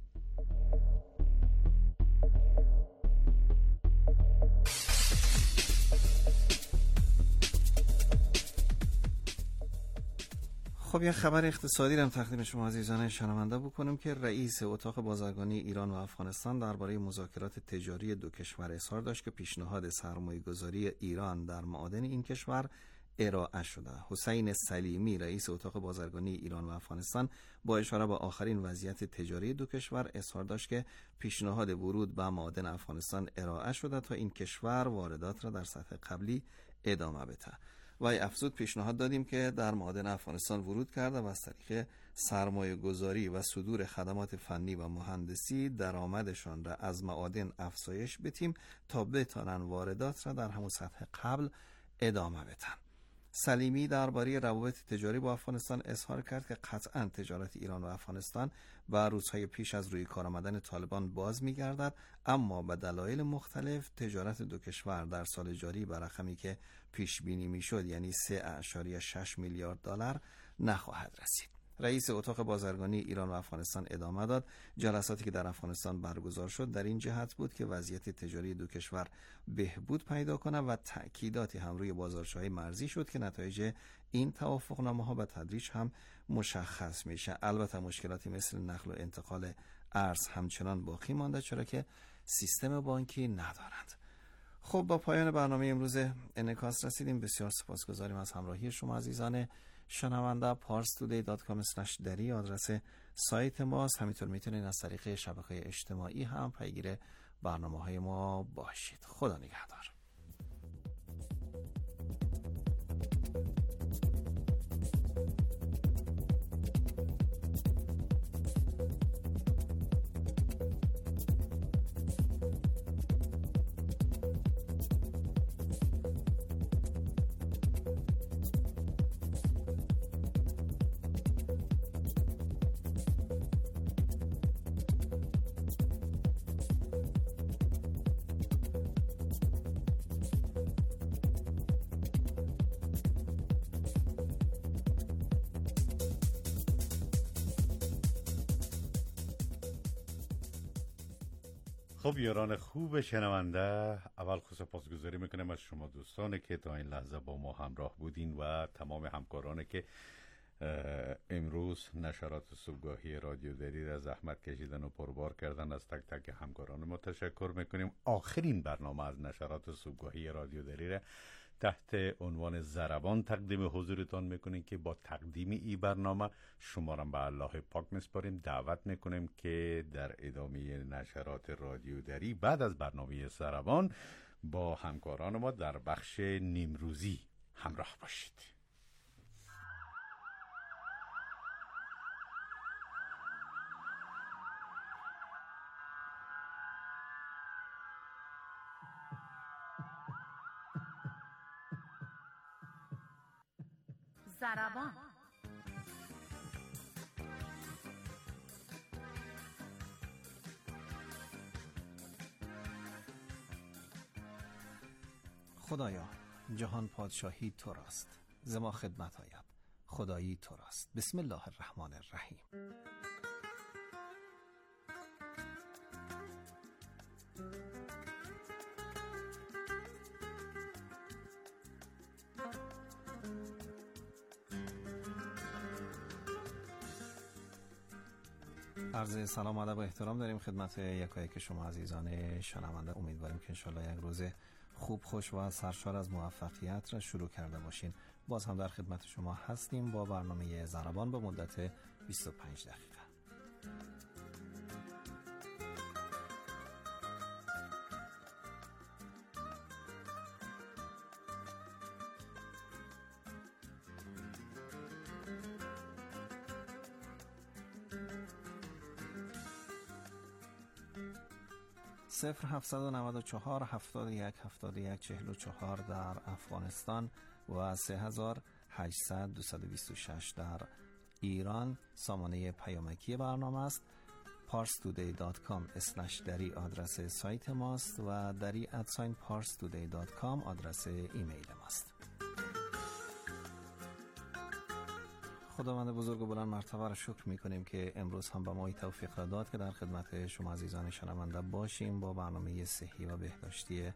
خب یک خبر اقتصادی را تقدیم شما عزیزان شنونده بکنیم که رئیس اتاق بازرگانی ایران و افغانستان درباره مذاکرات تجاری دو کشور اظهار داشت که پیشنهاد سرمایه‌گذاری ایران در معادن این کشور ارائه شده. حسین سلیمی رئیس اتاق بازرگانی ایران و افغانستان با اشاره به آخرین وضعیت تجاری دو کشور اظهار داشت که پیشنهاد ورود به معادن افغانستان ارائه شده تا این کشور واردات را در سطح قبلی ادامه بده. وی افزود پیشنهاد دادیم که در معادن افغانستان ورود کرده و از طریق سرمایه گذاری و صدور خدمات فنی و مهندسی درآمدشان را از معادن افزایش بدیم تا بتوانند واردات را در همون سطح قبل ادامه بدن. سلیمی درباره روابط تجاری با افغانستان اظهار کرد که قطعاً تجارت ایران و افغانستان و روزهای پیش از روی کار آمدن طالبان باز می‌گردد، اما به دلایل مختلف تجارت دو کشور در سال جاری به رقمی که پیش بینی می‌شد، یعنی سه ممیز شش میلیارد دلار نخواهد رسید. رئیس اتاق بازرگانی ایران و افغانستان ادامه داد جلساتی که در افغانستان برگزار شد در این جهت بود که وضعیت تجاری دو کشور بهبود پیدا کنه و تأکیداتی هم روی بازارچه‌های مرزی شد که نتایج این توافقنامه‌ها به تدریج هم مشخص میشه. البته مشکلاتی مثل نقل و انتقال ارز همچنان باقی مانده چرا که سیستم بانکی ندارند. خب با پایان برنامه امروز انعکاس رسیدیم. بسیار سپاسگزاریم از همراهی شما عزیزان شنونده. پارس تودی دات کام اسلش دری آدرس سایت ماست. همینطور میتونید از طریق شبکه‌های اجتماعی هم پیگیر برنامه‌های ما باشید. خدا نگهدار. خب یاران خوب شنونده، اول خود سپاسگزاری میکنم از شما دوستانی که تا این لحظه با ما همراه بودین و تمام همکارانی که امروز نشرات صبحگاهی رادیو دری را زحمت کشیدن و پربار کردن. از تک تک همکاران ما تشکر میکنیم. آخرین برنامه از نشرات صبحگاهی رادیو دری را تحت عنوان ضربان تقدیم حضورتان میکنیم که با تقدیم این برنامه شما را به الله پاک میسپاریم. دعوت میکنیم که در ادامه نشرات رادیو دری بعد از برنامه ضربان با همکاران ما در بخش نیمروزی همراه باشید. ضربان. خدایا جهان پادشاهی تو راست، ز ما خدمت آید خدایی تو راست. بسم الله الرحمن الرحیم. عرض سلام ادب و احترام داریم خدمت یکایک شما عزیزان شنونده. امیدواریم که انشالله یک روز خوب، خوش و سرشار از موفقیت را شروع کرده باشین. باز هم در خدمت شما هستیم با برنامه ضربان به مدت بیست و پنج دقیقه. صفر هفتصد و نود و چهار هفتاد و یک هفتاد و یک چهل و چهار در افغانستان و سه هزار هشتصد دویست و بیست و شش در ایران سامانه پیامکی برنامه است. پارس تودی دات کام اسلش دری آدرس سایت ماست و دری ادساین پارس تودی دات کام آدرس ایمیل ماست. خداوند بزرگ و بلند مرتبه را شکر می کنیم که امروز هم به ما توفیق داد که در خدمت شما عزیزان شنونده باشیم با برنامه صحی و بهداشتی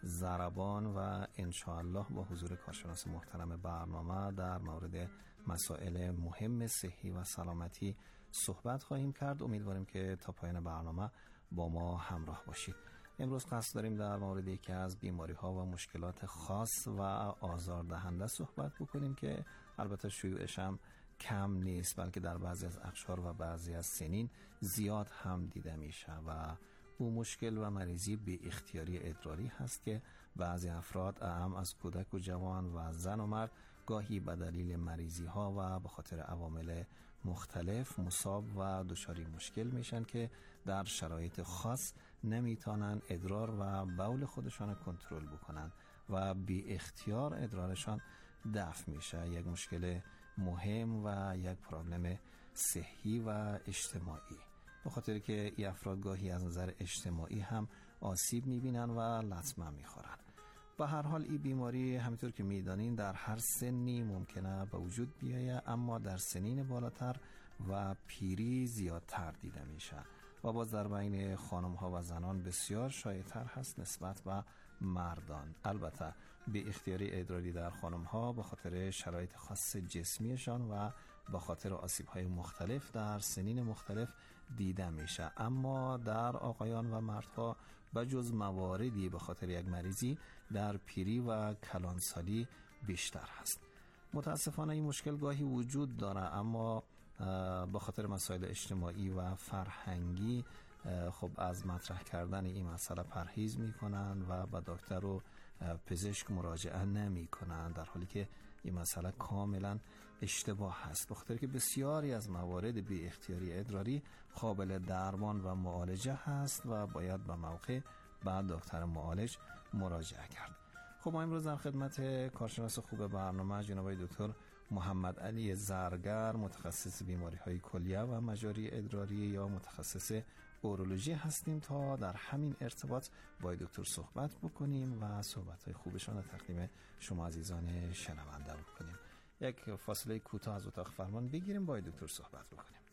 ضربان و انشاءالله با حضور کارشناس محترم برنامه در مورد مسائل مهم صحی و سلامتی صحبت خواهیم کرد. امیدواریم که تا پایان برنامه با ما همراه باشید. امروز قصد داریم در مورد یکی از بیماری ها و مشکلات خاص و آزاردهنده صحبت بکنیم که البته شیوعش هم کم نیست، بلکه در بعضی از اقشار و بعضی از سنین زیاد هم دیده میشه و او مشکل و مریضی بی اختیاری ادراری هست که بعضی افراد اهم از کودک و جوان و زن و مرد گاهی به دلیل مریضی ها و به خاطر عوامل مختلف مصاب و دچار مشکل میشن که در شرایط خاص نمیتونن ادرار و بول خودشان کنترل بکنن و بی اختیار ادرارشان دفع میشه. یک مشکل مهم و یک پرابلم صحی و اجتماعی، به خاطر که این افراد گاهی از نظر اجتماعی هم آسیب میبینن و لطمه میخورن. به هر حال این بیماری همینطور که میدانین در هر سنی ممکنه به وجود بیایه، اما در سنین بالاتر و پیری زیادتر دیده میشه و باز در بین خانم ها و زنان بسیار شایع‌تر هست نسبت به مردان. البته بی اختیاری ادراری در خانم ها به خاطر شرایط خاص جسمیشان و به خاطر آسیب های مختلف در سنین مختلف دیده میشه، اما در آقایان و مردها به جز مواردی به خاطر یک مریضی در پیری و کلانسالی بیشتر هست. متاسفانه این مشکل گاهی وجود داره، اما به خاطر مسائل اجتماعی و فرهنگی خب از مطرح کردن این مسئله پرهیز میکنن و به دکتر و پزشک مراجعه نمی کنن، در حالی که این مسئله کاملا اشتباه هست، به خاطر که بسیاری از موارد بی اختیاری ادراری قابل درمان و معالجه هست و باید به موقع به دکتر معالج مراجعه کرد. خب ما امروز در خدمت کارشناس خوب برنامه جناب دکتر محمد علی زرگر، متخصص بیماری های کلیه و مجاری ادراری یا متخصص اورولوژی هستیم تا در همین ارتباط با دکتر صحبت بکنیم و صحبت های خوبشان را تقدیم شما عزیزان شنونده بکنیم. یک فاصله کوتاه از اتاق فرمان بگیریم با دکتر صحبت بکنیم.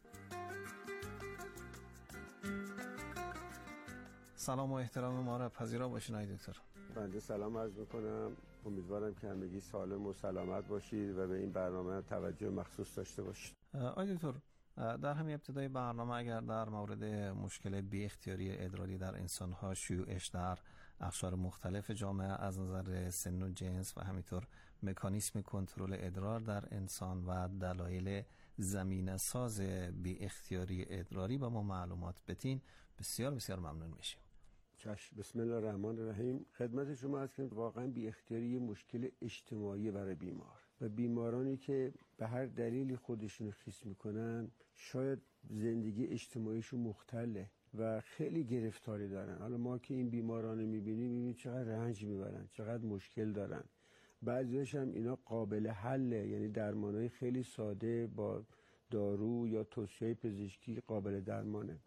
سلام و احترام ما را پذیرا باشین آقای دکتر. بنده سلام عرض میکنم، امیدوارم که همگی سالم و سلامت باشید و به این برنامه توجه مخصوص داشته باشید. آقای دکتر، در همین ابتدای برنامه اگر در مورد مشکل بی اختیاری ادراری در انسان‌ها شیوعش در اقشار مختلف جامعه از نظر سن و جنس و همینطور مکانیسم کنترل ادرار در انسان و دلایل زمینه ساز بی اختیاری ادراری به ما معلومات بدین بسیار بسیار ممنون میشیم. چشم. بسم الله الرحمن الرحیم. خدمت شما هست که واقعا بی اختیاری مشکل اجتماعی برای بیمار و بیمارانی که به هر دلیلی خودشون خیس میکنن شاید زندگی اجتماعیشون مختله و خیلی گرفتاری دارن. حالا ما که این بیماران میبینیم میبینیم چقدر رنج میبرن، چقدر مشکل دارن. بعضیش هم اینا قابل حله، یعنی درمانهای خیلی ساده با دارو یا توصیه پزشکی قابل درمانه.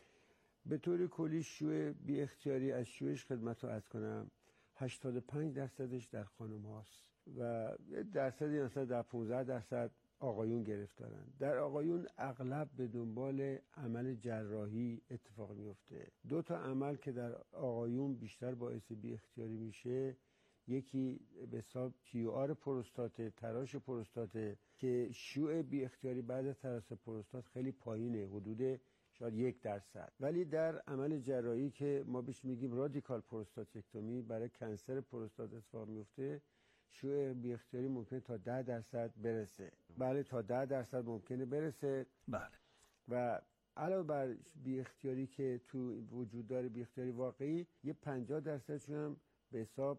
به طور کلی شیوع بی اختیاری از شیوعش خدمت رو عرض کنم هشتاد و پنج درصدش در خانم هاست و درصدی مثلا در پانزده درصد آقایون گرفتارن. در آقایون اغلب به دنبال عمل جراحی اتفاق میفته. دو تا عمل که در آقایون بیشتر باعث بی اختیاری میشه، یکی به حساب تی آر پروستات، تراش پروستات که شیوع بی اختیاری بعد از تراش پروستات خیلی پایینه، حدود شاید یک درصد. ولی در عمل جراحی که ما بهش میگیم رادیکال پروستاتکتومی برای کنسر پروستات اتفاق میفته، شیوع بی اختیاری ممکنه تا ده درصد برسه. بله تا ده درصد ممکنه برسه. بله. و علاوه بر بی اختیاری که تو وجود داره بی اختیاری واقعی، یه پنجاه درصدشون هم به حساب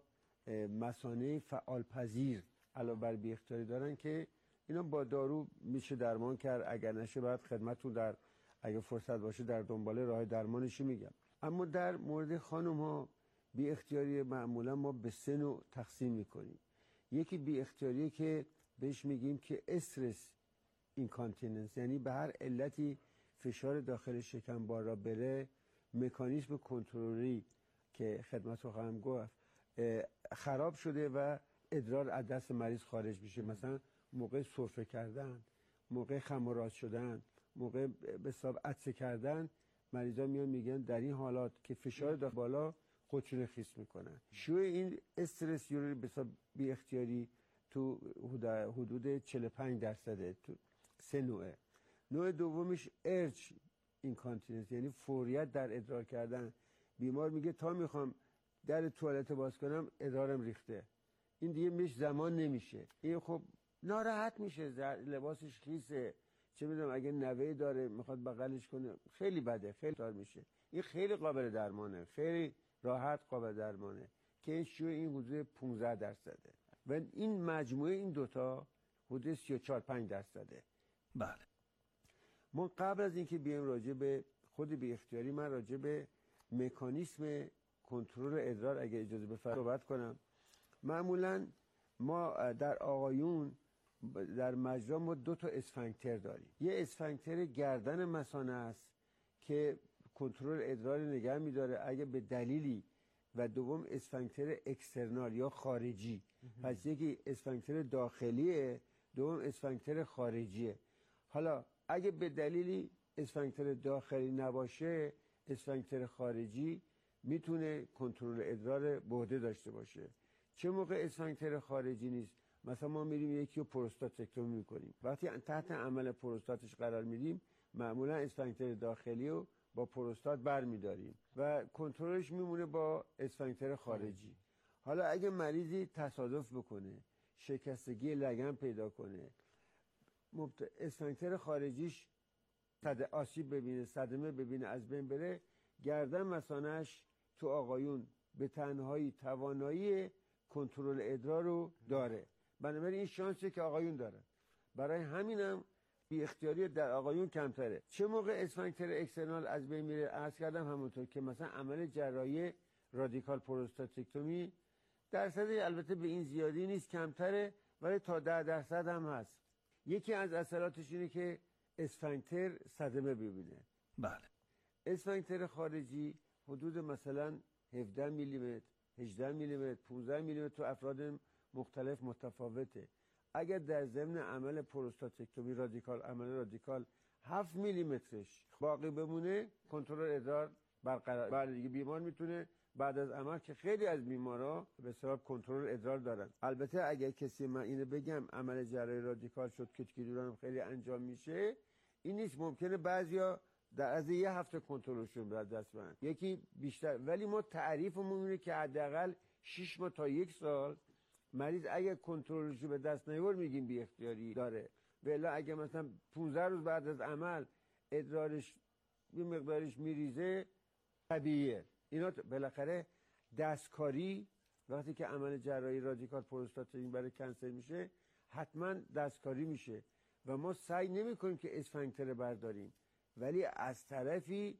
مثانه فعال پذیر علاوه بر بی اختیاری دارن که اینا با دارو میشه درمان کرد. اگر نشه بعد خدمتتون در اگه فرصت باشه در دنبال راه درمانش میگم. اما در مورد خانم ها بی اختیاری معمولا ما به سه نوع تقسیم میکنیم. یکی بی اختیاری که بهش میگیم که استرس اینکانتیننس، یعنی به هر علتی فشار داخل شکمبار را بره، مکانیزم کنترلی که خدمت رو خواهم گفت خراب شده و ادرار از دست مریض خارج میشه. مثلا موقع سرفه کردن، موقع خمراز شدن، موقع به حساب عطسه کردن، مریضا میان میگن در این حالات که فشار داخل بالا خودشون خیس میکنن. شوع این استرس یوری به حساب بی اختیاری تو حدود چهل و پنج درصده، تو سه نوعه. نوع دومش ارج اینکانتیننس، یعنی فوریت در ادرار کردن. بیمار میگه تا میخوام در توالت باز کنم ادرارم ریخته، این دیگه میش زمان نمیشه. این خب ناراحت میشه، لباسش خیسه، چه میدونم اگه نوه داره میخواد بغلش کنه، خیلی بده، خیلی تار میشه. این خیلی قابل درمانه، خیلی راحت قابل درمانه که این شوع این حدود پانزده درصده و این مجموعه این دوتا حدود سی و چهار پنج درصده. بله. ما قبل از اینکه بیایم راجع به خود بی اختیاری، من راجع به مکانیسم کنترل ادرار اگه اجازه بفرمایید صحبت کنم. معمولا ما در آقایون در مجرا ما دو تا اسفنکتر داریم. یه اسفنکتر گردن مثانه است که کنترل ادرار نگه می‌داره اگه به دلیلی، و دوم اسفنکتر اکسترنال یا خارجی. پس یکی اسفنکتر داخلیه، دوم اسفنکتر خارجیه. حالا اگه به دلیلی اسفنکتر داخلی نباشه، اسفنکتر خارجی میتونه کنترل ادرار به عهده داشته باشه. چه موقع اسفنکتر خارجی نیست؟ مثلا ما میریم یکی رو پروستاتکتومی میکنیم، وقتی تحت عمل پروستاتش قرار میدیم معمولا اسفنکتر داخلی رو با پروستات برمیداریم و کنترلش میمونه با اسفنکتر خارجی. حالا اگه مریضی تصادف بکنه، شکستگی لگن پیدا کنه، اسفنکتر خارجیش صد آسیب ببینه، صدمه ببینه، از بین بره، گردن مثانه‌اش تو آقایون به تنهایی توانایی کنترل ادرار رو داره. بنابراین این شانسی که آقایون دارن، برای همینم بی اختیاری در آقایون کمتره. چه موقع اسفنکتر اکسترنال از بین میره؟ عرض کردم همونطور که مثلا عمل جراحی رادیکال پروستاتکتومی درصدی البته به این زیادی نیست، کمتره، ولی تا ده درصد هم هست. یکی از اثراتش اینه که اسفنکتر صدمه ببینه. بله. اسفنکتر خارجی حدود مثلا هفده میلیمتر، هجده میلیمتر، پانزده میلیمتر تو افراد مختلف متفاوته. اگر در ضمن عمل پروستاتکتومی رادیکال، عمل رادیکال هفت میلیمترش باقی بمونه، کنترل ادرار برقرار. بله دیگه بیمار میتونه بعد از عمل، که خیلی از بیمارا به سبب کنترل ادرار دارن. البته اگر کسی، من اینو بگم، عمل جراحی رادیکال شد که دوران خیلی انجام میشه، این نیست، ممکنه بعضیا در از یه هفته کنترلشون به دست برن، یکی بیشتر، ولی ما تعریفمون اینه که حداقل شش ماه تا یک سال مریض اگه کنترلش به دست نیاورد میگیم بی اختیاری داره. ولی اگه مثلا پانزده روز بعد از عمل ادرارش یه مقدارش میریزه، طبیعیه. اینا بالاخره دستکاری، وقتی که عمل جراحی رادیکال پروستاتکتومی برای کنسر میشه حتما دستکاری میشه و ما سعی نمیکنیم که اسفنکتر برداریم، ولی از طرفی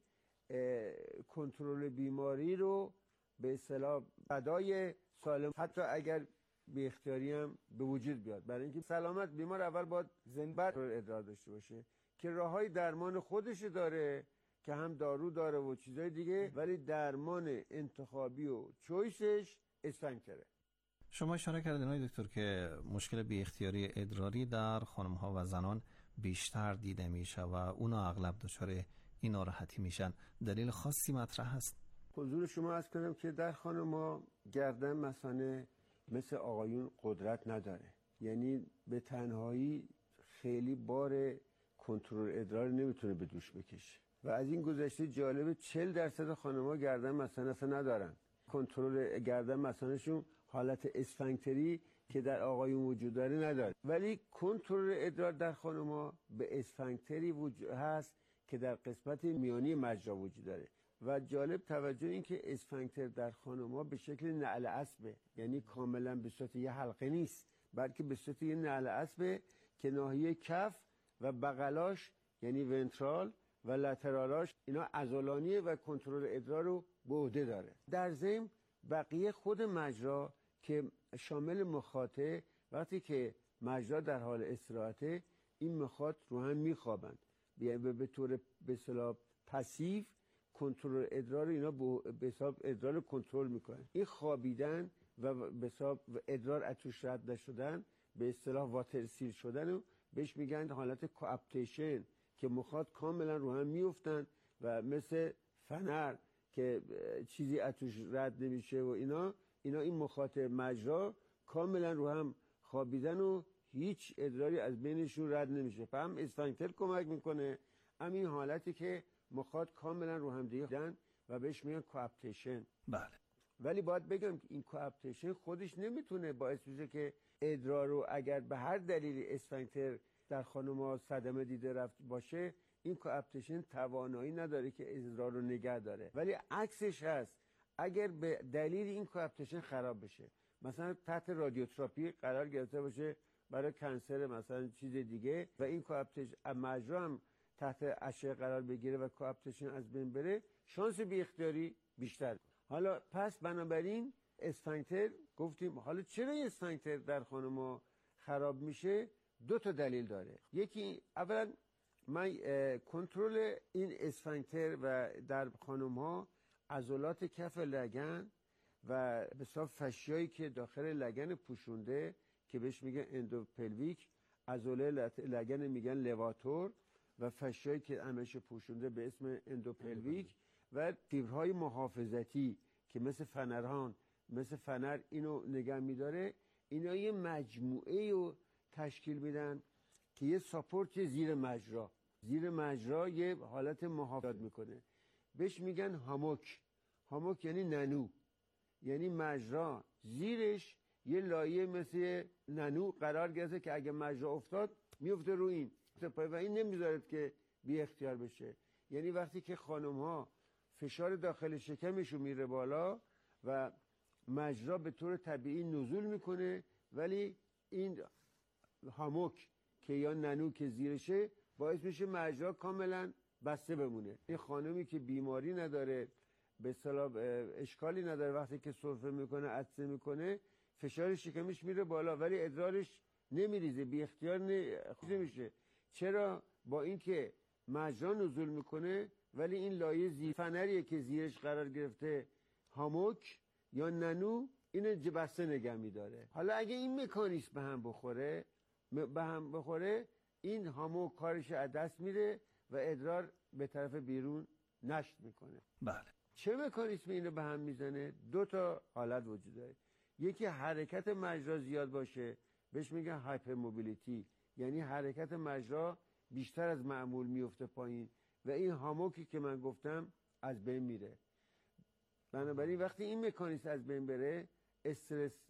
کنترل بیماری رو به اصطلاح ادای سالم، حتی اگر بی اختیاری هم به وجود بیاد، برای اینکه سلامت بیمار اول باید زنده ادرار داشته باشه که راههای درمان خودش داره که هم دارو داره و چیزای دیگه، ولی درمان انتخابی و چویسش اسفنکتره. شما اشاره کردین آقای دکتر که مشکل بی اختیاری ادراری در خانم ها و زنان بیشتر دیده میشه و اونا اغلب دچار این ناراحتی میشن. دلیل خاصی مطرح هست؟ حضور شما عرض کنم که در خانم ها گردن مثانه مثل آقایون قدرت نداره، یعنی به تنهایی خیلی بار کنترل ادرار نمیتونه به دوش بکشه و از این گذشته جالب چهل درصد خانم‌ها گردن مثانه اصلا ندارن. کنترل گردن مثانه‌شون حالت اسفنکتری که در آقایون وجود داره نداره، ولی کنترل ادرار در خانم‌ها به اسفنکتری وجود هست که در قسمت میانی مجرا وجود داره. و جالب توجه این که اسفنکتر در خانم‌ها به شکل نعل اسبه، یعنی کاملا به صورت یه حلقه نیست، بلکه به صورت یه نعل اسبه که ناحیه کف و بغلاش یعنی ونترال و لترالاش اینا عضلانیه و کنترل ادرار رو به عهده داره. در ضمن بقیه خود مجرا که شامل مخاطه، وقتی که مجرا در حال استراحته این مخاط رو هم میخوابند، یعنی به طور به اصطلاح پسیو کنترل ادرار اینا به حساب ادرار کنترل میکنن. این خوابیدن و به حساب ادرار اتوش رد نشدن، به اصطلاح واتر سیل شدن رو بهش میگن حالت کوآپتیشن که مخاط کاملا رو هم میافتن و مثل فنر که چیزی اتوش رد نمیشه و اینا اینا این مخاط مجرا کاملا رو هم خوابیدن و هیچ ادراری از بینشون رد نمیشه. هم اسفنکتر کمک میکنه، هم این حالتی که مخاط کاملا رو هم دیگه دن و بهش میگن کوآپتیشن. بله. ولی باید بگم که این کوآپتیشن خودش نمیتونه باعث بشه که ادرار رو اگر به هر دلیلی اسفنکتر در خانم‌ها صدمه دیده رفت باشه، این کوآپتیشن توانایی نداره که ادرار رو نگه داره. ولی عکسش هست، اگر به دلیل این کوآپتیشن خراب بشه، مثلا تحت رادیوتراپی قرار گرفته باشه برای کنسر مثلا چیز دیگه و این کوآپتیشن مجرا هم تحت اشعه قرار بگیره و کوآپتیشن از بین بره، شانس بی اختیاری بیشتر. حالا پس بنابراین اسفنکتر گفتیم، حالا چرا اسفنکتر در خانم‌ها خراب میشه؟ دو تا دلیل داره. یکی اولا من کنترل این اسفنکتر و در خانم‌ها عضلات کف لگن و به صورت فشیایی که داخل لگن پوشونده که بهش میگن اندوپلویک، عضله لگن میگن لواتور و فشیایی که همش پوشونده به اسم اندوپلویک و فیبرهای محافظتی که مثل فنرهان مثل فنر اینو نگه میداره. اینا یه مجموعه رو تشکیل میدن که یه ساپورت زیر مجرا زیر مجرا یه حالت محافظت میکنه، بهش میگن هاموک. هاموک یعنی ننو، یعنی مجرا زیرش یه لایه مثل ننو قرار گرفته که اگه مجرا افتاد میفته رو این و این نمیذارد که بی اختیار بشه. یعنی وقتی که خانم ها فشار داخل شکمشون میره بالا و مجرا به طور طبیعی نزول میکنه، ولی این هاموک که یا ننو که زیرشه باعث میشه مجرا کاملا بسته بمونه. این خانمی که بیماری نداره، به اصطلاح اشکالی نداره، وقتی که سرفه میکنه عطسه میکنه فشار شکمش میره بالا ولی ادرارش نمیریزه، بی اختیار نمیشه. چرا؟ با اینکه مجرا نزول میکنه ولی این لایه زیر فنریه که زیرش قرار گرفته هاموک یا ننو اینو بسته نگه میداره. حالا اگه این مکانیسم به هم بخوره به هم بخوره این هاموک کارش از دست میره و ادرار به طرف بیرون نشت میکنه. بله. چه مکانیسم اینو به هم میزنه؟ دو تا حالت وجود داره. یکی حرکت مجرا زیاد باشه، بهش میگن هایپر موبیلیتی، یعنی حرکت مجرا بیشتر از معمول میفته پایین و این هاموکی که من گفتم از بین میره. بنابراین وقتی این مکانیسم از بین بره استرس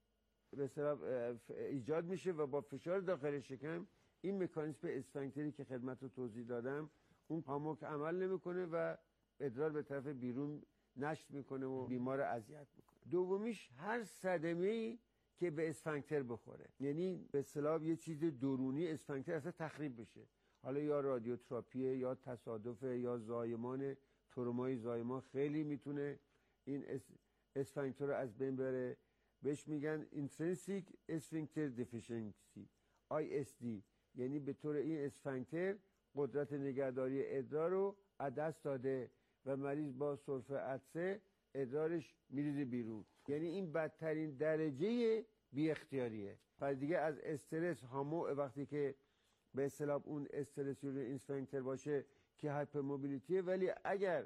به اصطلاح ایجاد میشه و با فشار داخل شکم این مکانیسم اسفنکتری که خدمت رو توضیح دادم اون هاموک عمل نمیکنه و ادرار به طرف بیرون نشت میکنه و بیمار اذیت میکنه. دومیش هر صدمه‌ای که به اسفنکتر بخوره، یعنی به اصطلاح یه چیز درونی اسفنکتر اصلا تخریب بشه، حالا یا رادیوتراپیه یا تصادفه یا زایمان، ترومای زایمان خیلی میتونه این اسفنکتر رو از بین بره. بهش میگن اینترینسیک اسفنکتر دیفیشنسی آی اس دی، یعنی به طور این اسفنکتر قدرت نگهداری ادرار رو از دست داده و مریض با سرفه عطسه ادرارش میریزه بیرون، یعنی این بدترین درجه بی اختیاریه. پس دیگه از استرس هامو وقتی که به اصطلاح اون استرس روی اسفنکتر باشه که هایپر موبیلیتیه، ولی اگر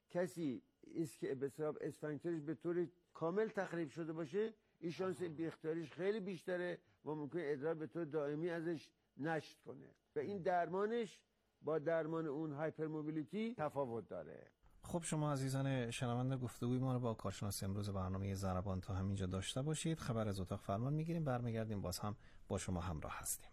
کسی اسک به اصطلاح اسفنکترش به طور کامل تخریب شده باشه این شانس بی اختیاریش خیلی بیشتره و ممکنه ادرار به طور دائمی ازش نشت کنه و این درمانش با درمان اون هایپر موبیلیتی تفاوت داره. خب شما عزیزان شنونده گفتگوی ما رو با کارشناس امروز برنامه ضربان تا همینجا داشته باشید. خبر از اتاق فرمان میگیریم، برمیگردیم باز هم با شما همراه هستیم.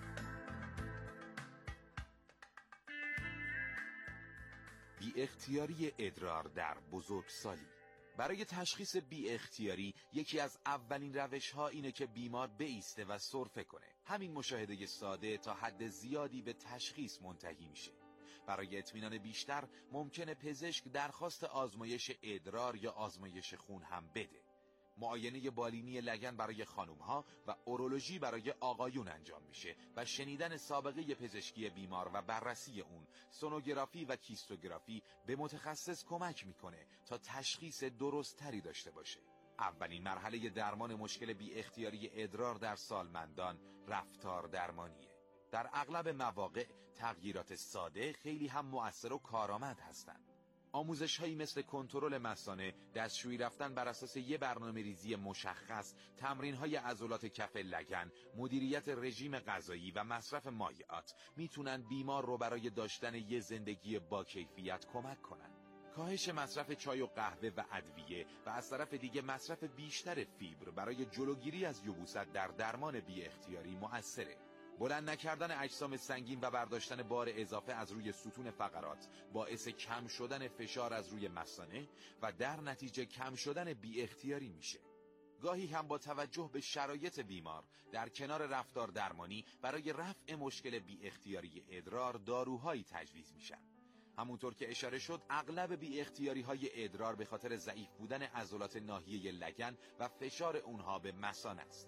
بی اختیاری ادرار در بزرگسالی. برای تشخیص بی اختیاری یکی از اولین روش‌ها اینه که بیمار بایسته و سرفه کنه. همین مشاهده ساده تا حد زیادی به تشخیص منتهی میشه. برای اطمینان بیشتر ممکنه پزشک درخواست آزمایش ادرار یا آزمایش خون هم بده. معاینه بالینی لگن برای خانم‌ها و اورولوژی برای آقایون انجام میشه و شنیدن سابقه پزشکی بیمار و بررسی اون، سونوگرافی و کیستوگرافی به متخصص کمک میکنه تا تشخیص درست‌تری داشته باشه. اولین مرحله درمان مشکل بی اختیاری ادرار در سالمندان رفتار درمانیه. در اغلب مواقع تغییرات ساده خیلی هم مؤثر و کارآمد هستند. آموزش هایی مثل کنترل مثانه، دستشویی رفتن بر اساس یه برنامه ریزی مشخص، تمرین های عضلات کف لگن، مدیریت رژیم غذایی و مصرف مایعات میتونن بیمار رو برای داشتن یه زندگی با کیفیت کمک کنن. کاهش مصرف چای و قهوه و ادویه و از طرف دیگه مصرف بیشتر فیبر برای جلوگیری از یبوست در درمان بی اختیاری مؤثره. بلند نکردن اجسام سنگین و برداشتن بار اضافه از روی ستون فقرات باعث کم شدن فشار از روی مثانه و در نتیجه کم شدن بی اختیاری میشه. گاهی هم با توجه به شرایط بیمار در کنار رفتار درمانی برای رفع مشکل بی اختیاری ادرار داروهایی تجویز میشن. همونطور که اشاره شد اغلب بی اختیاری های ادرار به خاطر ضعیف بودن عضلات ناحیه لگن و فشار اونها به مثانه است.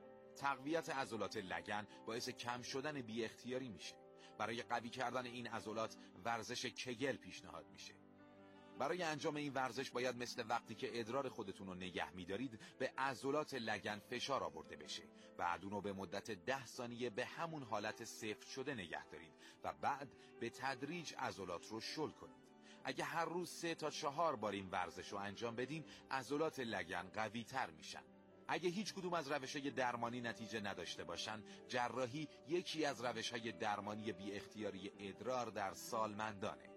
تقویت عضلات لگن باعث کم شدن بی اختیاری میشه. برای قوی کردن این عضلات ورزش کگل پیشنهاد میشه. برای انجام این ورزش باید مثل وقتی که ادرار خودتون رو نگه میدارید به عضلات لگن فشار آورده بشه. بعد اونو به مدت ده ثانیه به همون حالت سفت شده نگه دارید و بعد به تدریج عضلات رو شل کنید. اگه هر روز سه تا چهار بار این ورزش رو انجام بدین عضلات لگن قوی تر میشن. اگه هیچ کدوم از روش‌های درمانی نتیجه نداشته باشن، جراحی یکی از روش‌های درمانی بی اختیاری ادرار در سالمندانه.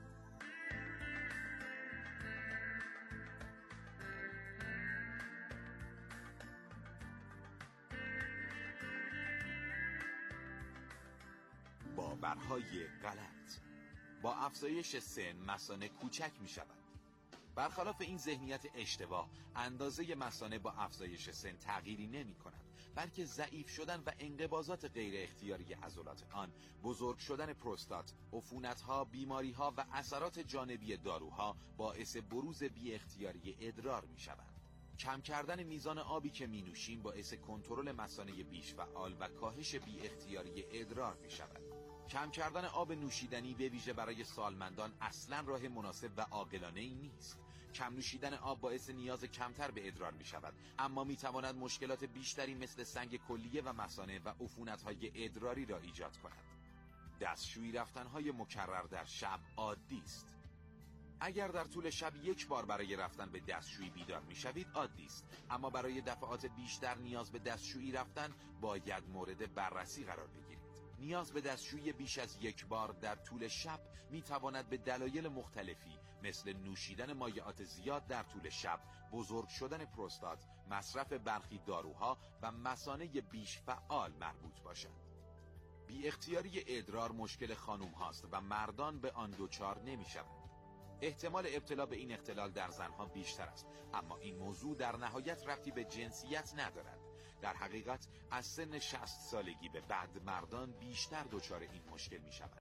باورهای غلط. با افزایش سن مثانه کوچک می‌شود. برخلاف این ذهنیت اشتباه، اندازه مثانه با افزایش سن تغییری نمی کند، بلکه ضعیف شدن و انقباضات غیر اختیاری عضلات آن، بزرگ شدن پروستات، عفونت‌ها، بیماری‌ها و اثرات جانبی داروها باعث بروز بی اختیاری ادرار می شوند. کم کردن میزان آبی که می نوشیم باعث کنترل مثانه بیش فعال و کاهش بی اختیاری ادرار می شود. کم کردن آب نوشیدنی به ویژه برای سالمندان اصلا راه مناسب و عاقلانه‌ای نیست. کم نوشیدن آب باعث نیاز کمتر به ادرار می شود، اما می تواند مشکلات بیشتری مثل سنگ کلیه و مثانه و عفونت‌های ادراری را ایجاد کند. دستشویی رفتن‌های مکرر در شب عادی است. اگر در طول شب یک بار برای رفتن به دستشویی بیدار می شوید عادی است، اما برای دفعات بیشتر نیاز به دستشویی رفتن باید مورد بررسی قرار بگیرید. نیاز به دستشویی بیش از یک بار در طول شب می تواند به دلایل مختلفی مثل نوشیدن مایعات زیاد در طول شب، بزرگ شدن پروستات، مصرف برخی داروها و مثانه بیش فعال مربوط باشد. بی اختیاری ادرار مشکل خانم هاست و مردان به آن دچار نمی شوند. احتمال ابتلا به این اختلال در زنها بیشتر است، اما این موضوع در نهایت ربطی به جنسیت ندارد. در حقیقت از سن شصت سالگی به بعد مردان بیشتر دچار این مشکل می شود.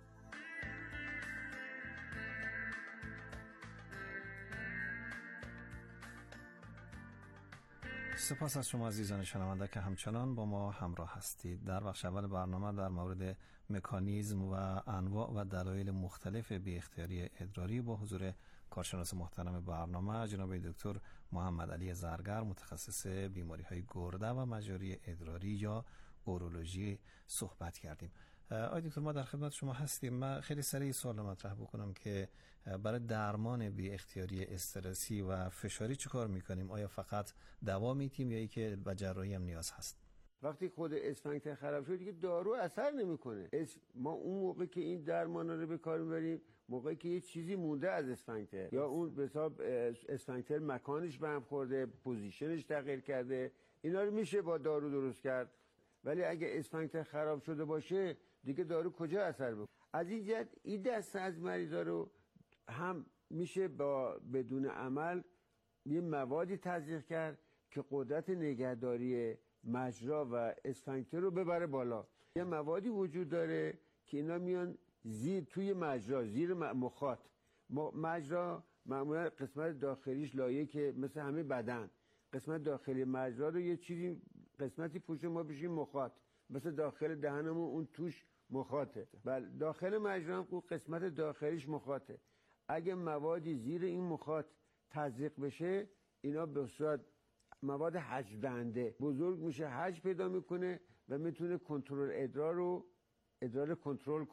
سپاس از شما عزیزان شنونده که همچنان با ما همراه هستید. در بخش اول برنامه در مورد مکانیزم و انواع و دلایل مختلف بی اختیاری ادراری با حضور کارشناس محترم برنامه جناب دکتر محمد علی زرگر، متخصص بیماری های گرده و مجاری ادراری یا اورولوژی صحبت کردیم. آقای دکتر ما در خدمت شما هستیم. من خیلی سریع سوال مطرح بکنم که برای درمان بی اختیاری استرسی و فشاری چه کار میکنیم؟ آیا فقط دوا میتیم یا ای که به جراحی هم نیاز هست؟ وقتی خود اسفنکتر خراب شد دیگه دارو اثر نمیکنه. ما اون موقع که این درمان رو به کار میبریم موقعی که یه چیزی مونده از اسفنکتر یا اون به حساب اسفنکتر مکانش به هم خورده، پوزیشنش تغییر کرده، اینا رو میشه با دارو درست کرد. ولی اگه اسفنکتر خراب شده باشه دیگه دارو کجا اثر بکنه؟ از این جهت این دسته از مریضا رو هم میشه با بدون عمل یه موادی تزریق کرد که قدرت نگهداری مجرا و اسفنکتر رو ببره بالا. یه موادی وجود داره که اینا میان زیر توی مجرا، زیر مخاط. مجرا معمولا قسمت داخلیش لایه که مثل همه بدن، قسمت داخلی مجرا رو یه چیزی قسمتی پوشه ما بشیم مخاط، مثل داخل دهنمون اون توش مخاطه. بله داخل مجرا هم قسمت داخلیش مخاطه. اگه موادی زیر این مخاط تزریق بشه، اینا به صورت مواد حجم دهنده بزرگ میشه، حجم پیدا میکنه و میتونه کنترل ادرار رو ادرار کنترل کنه.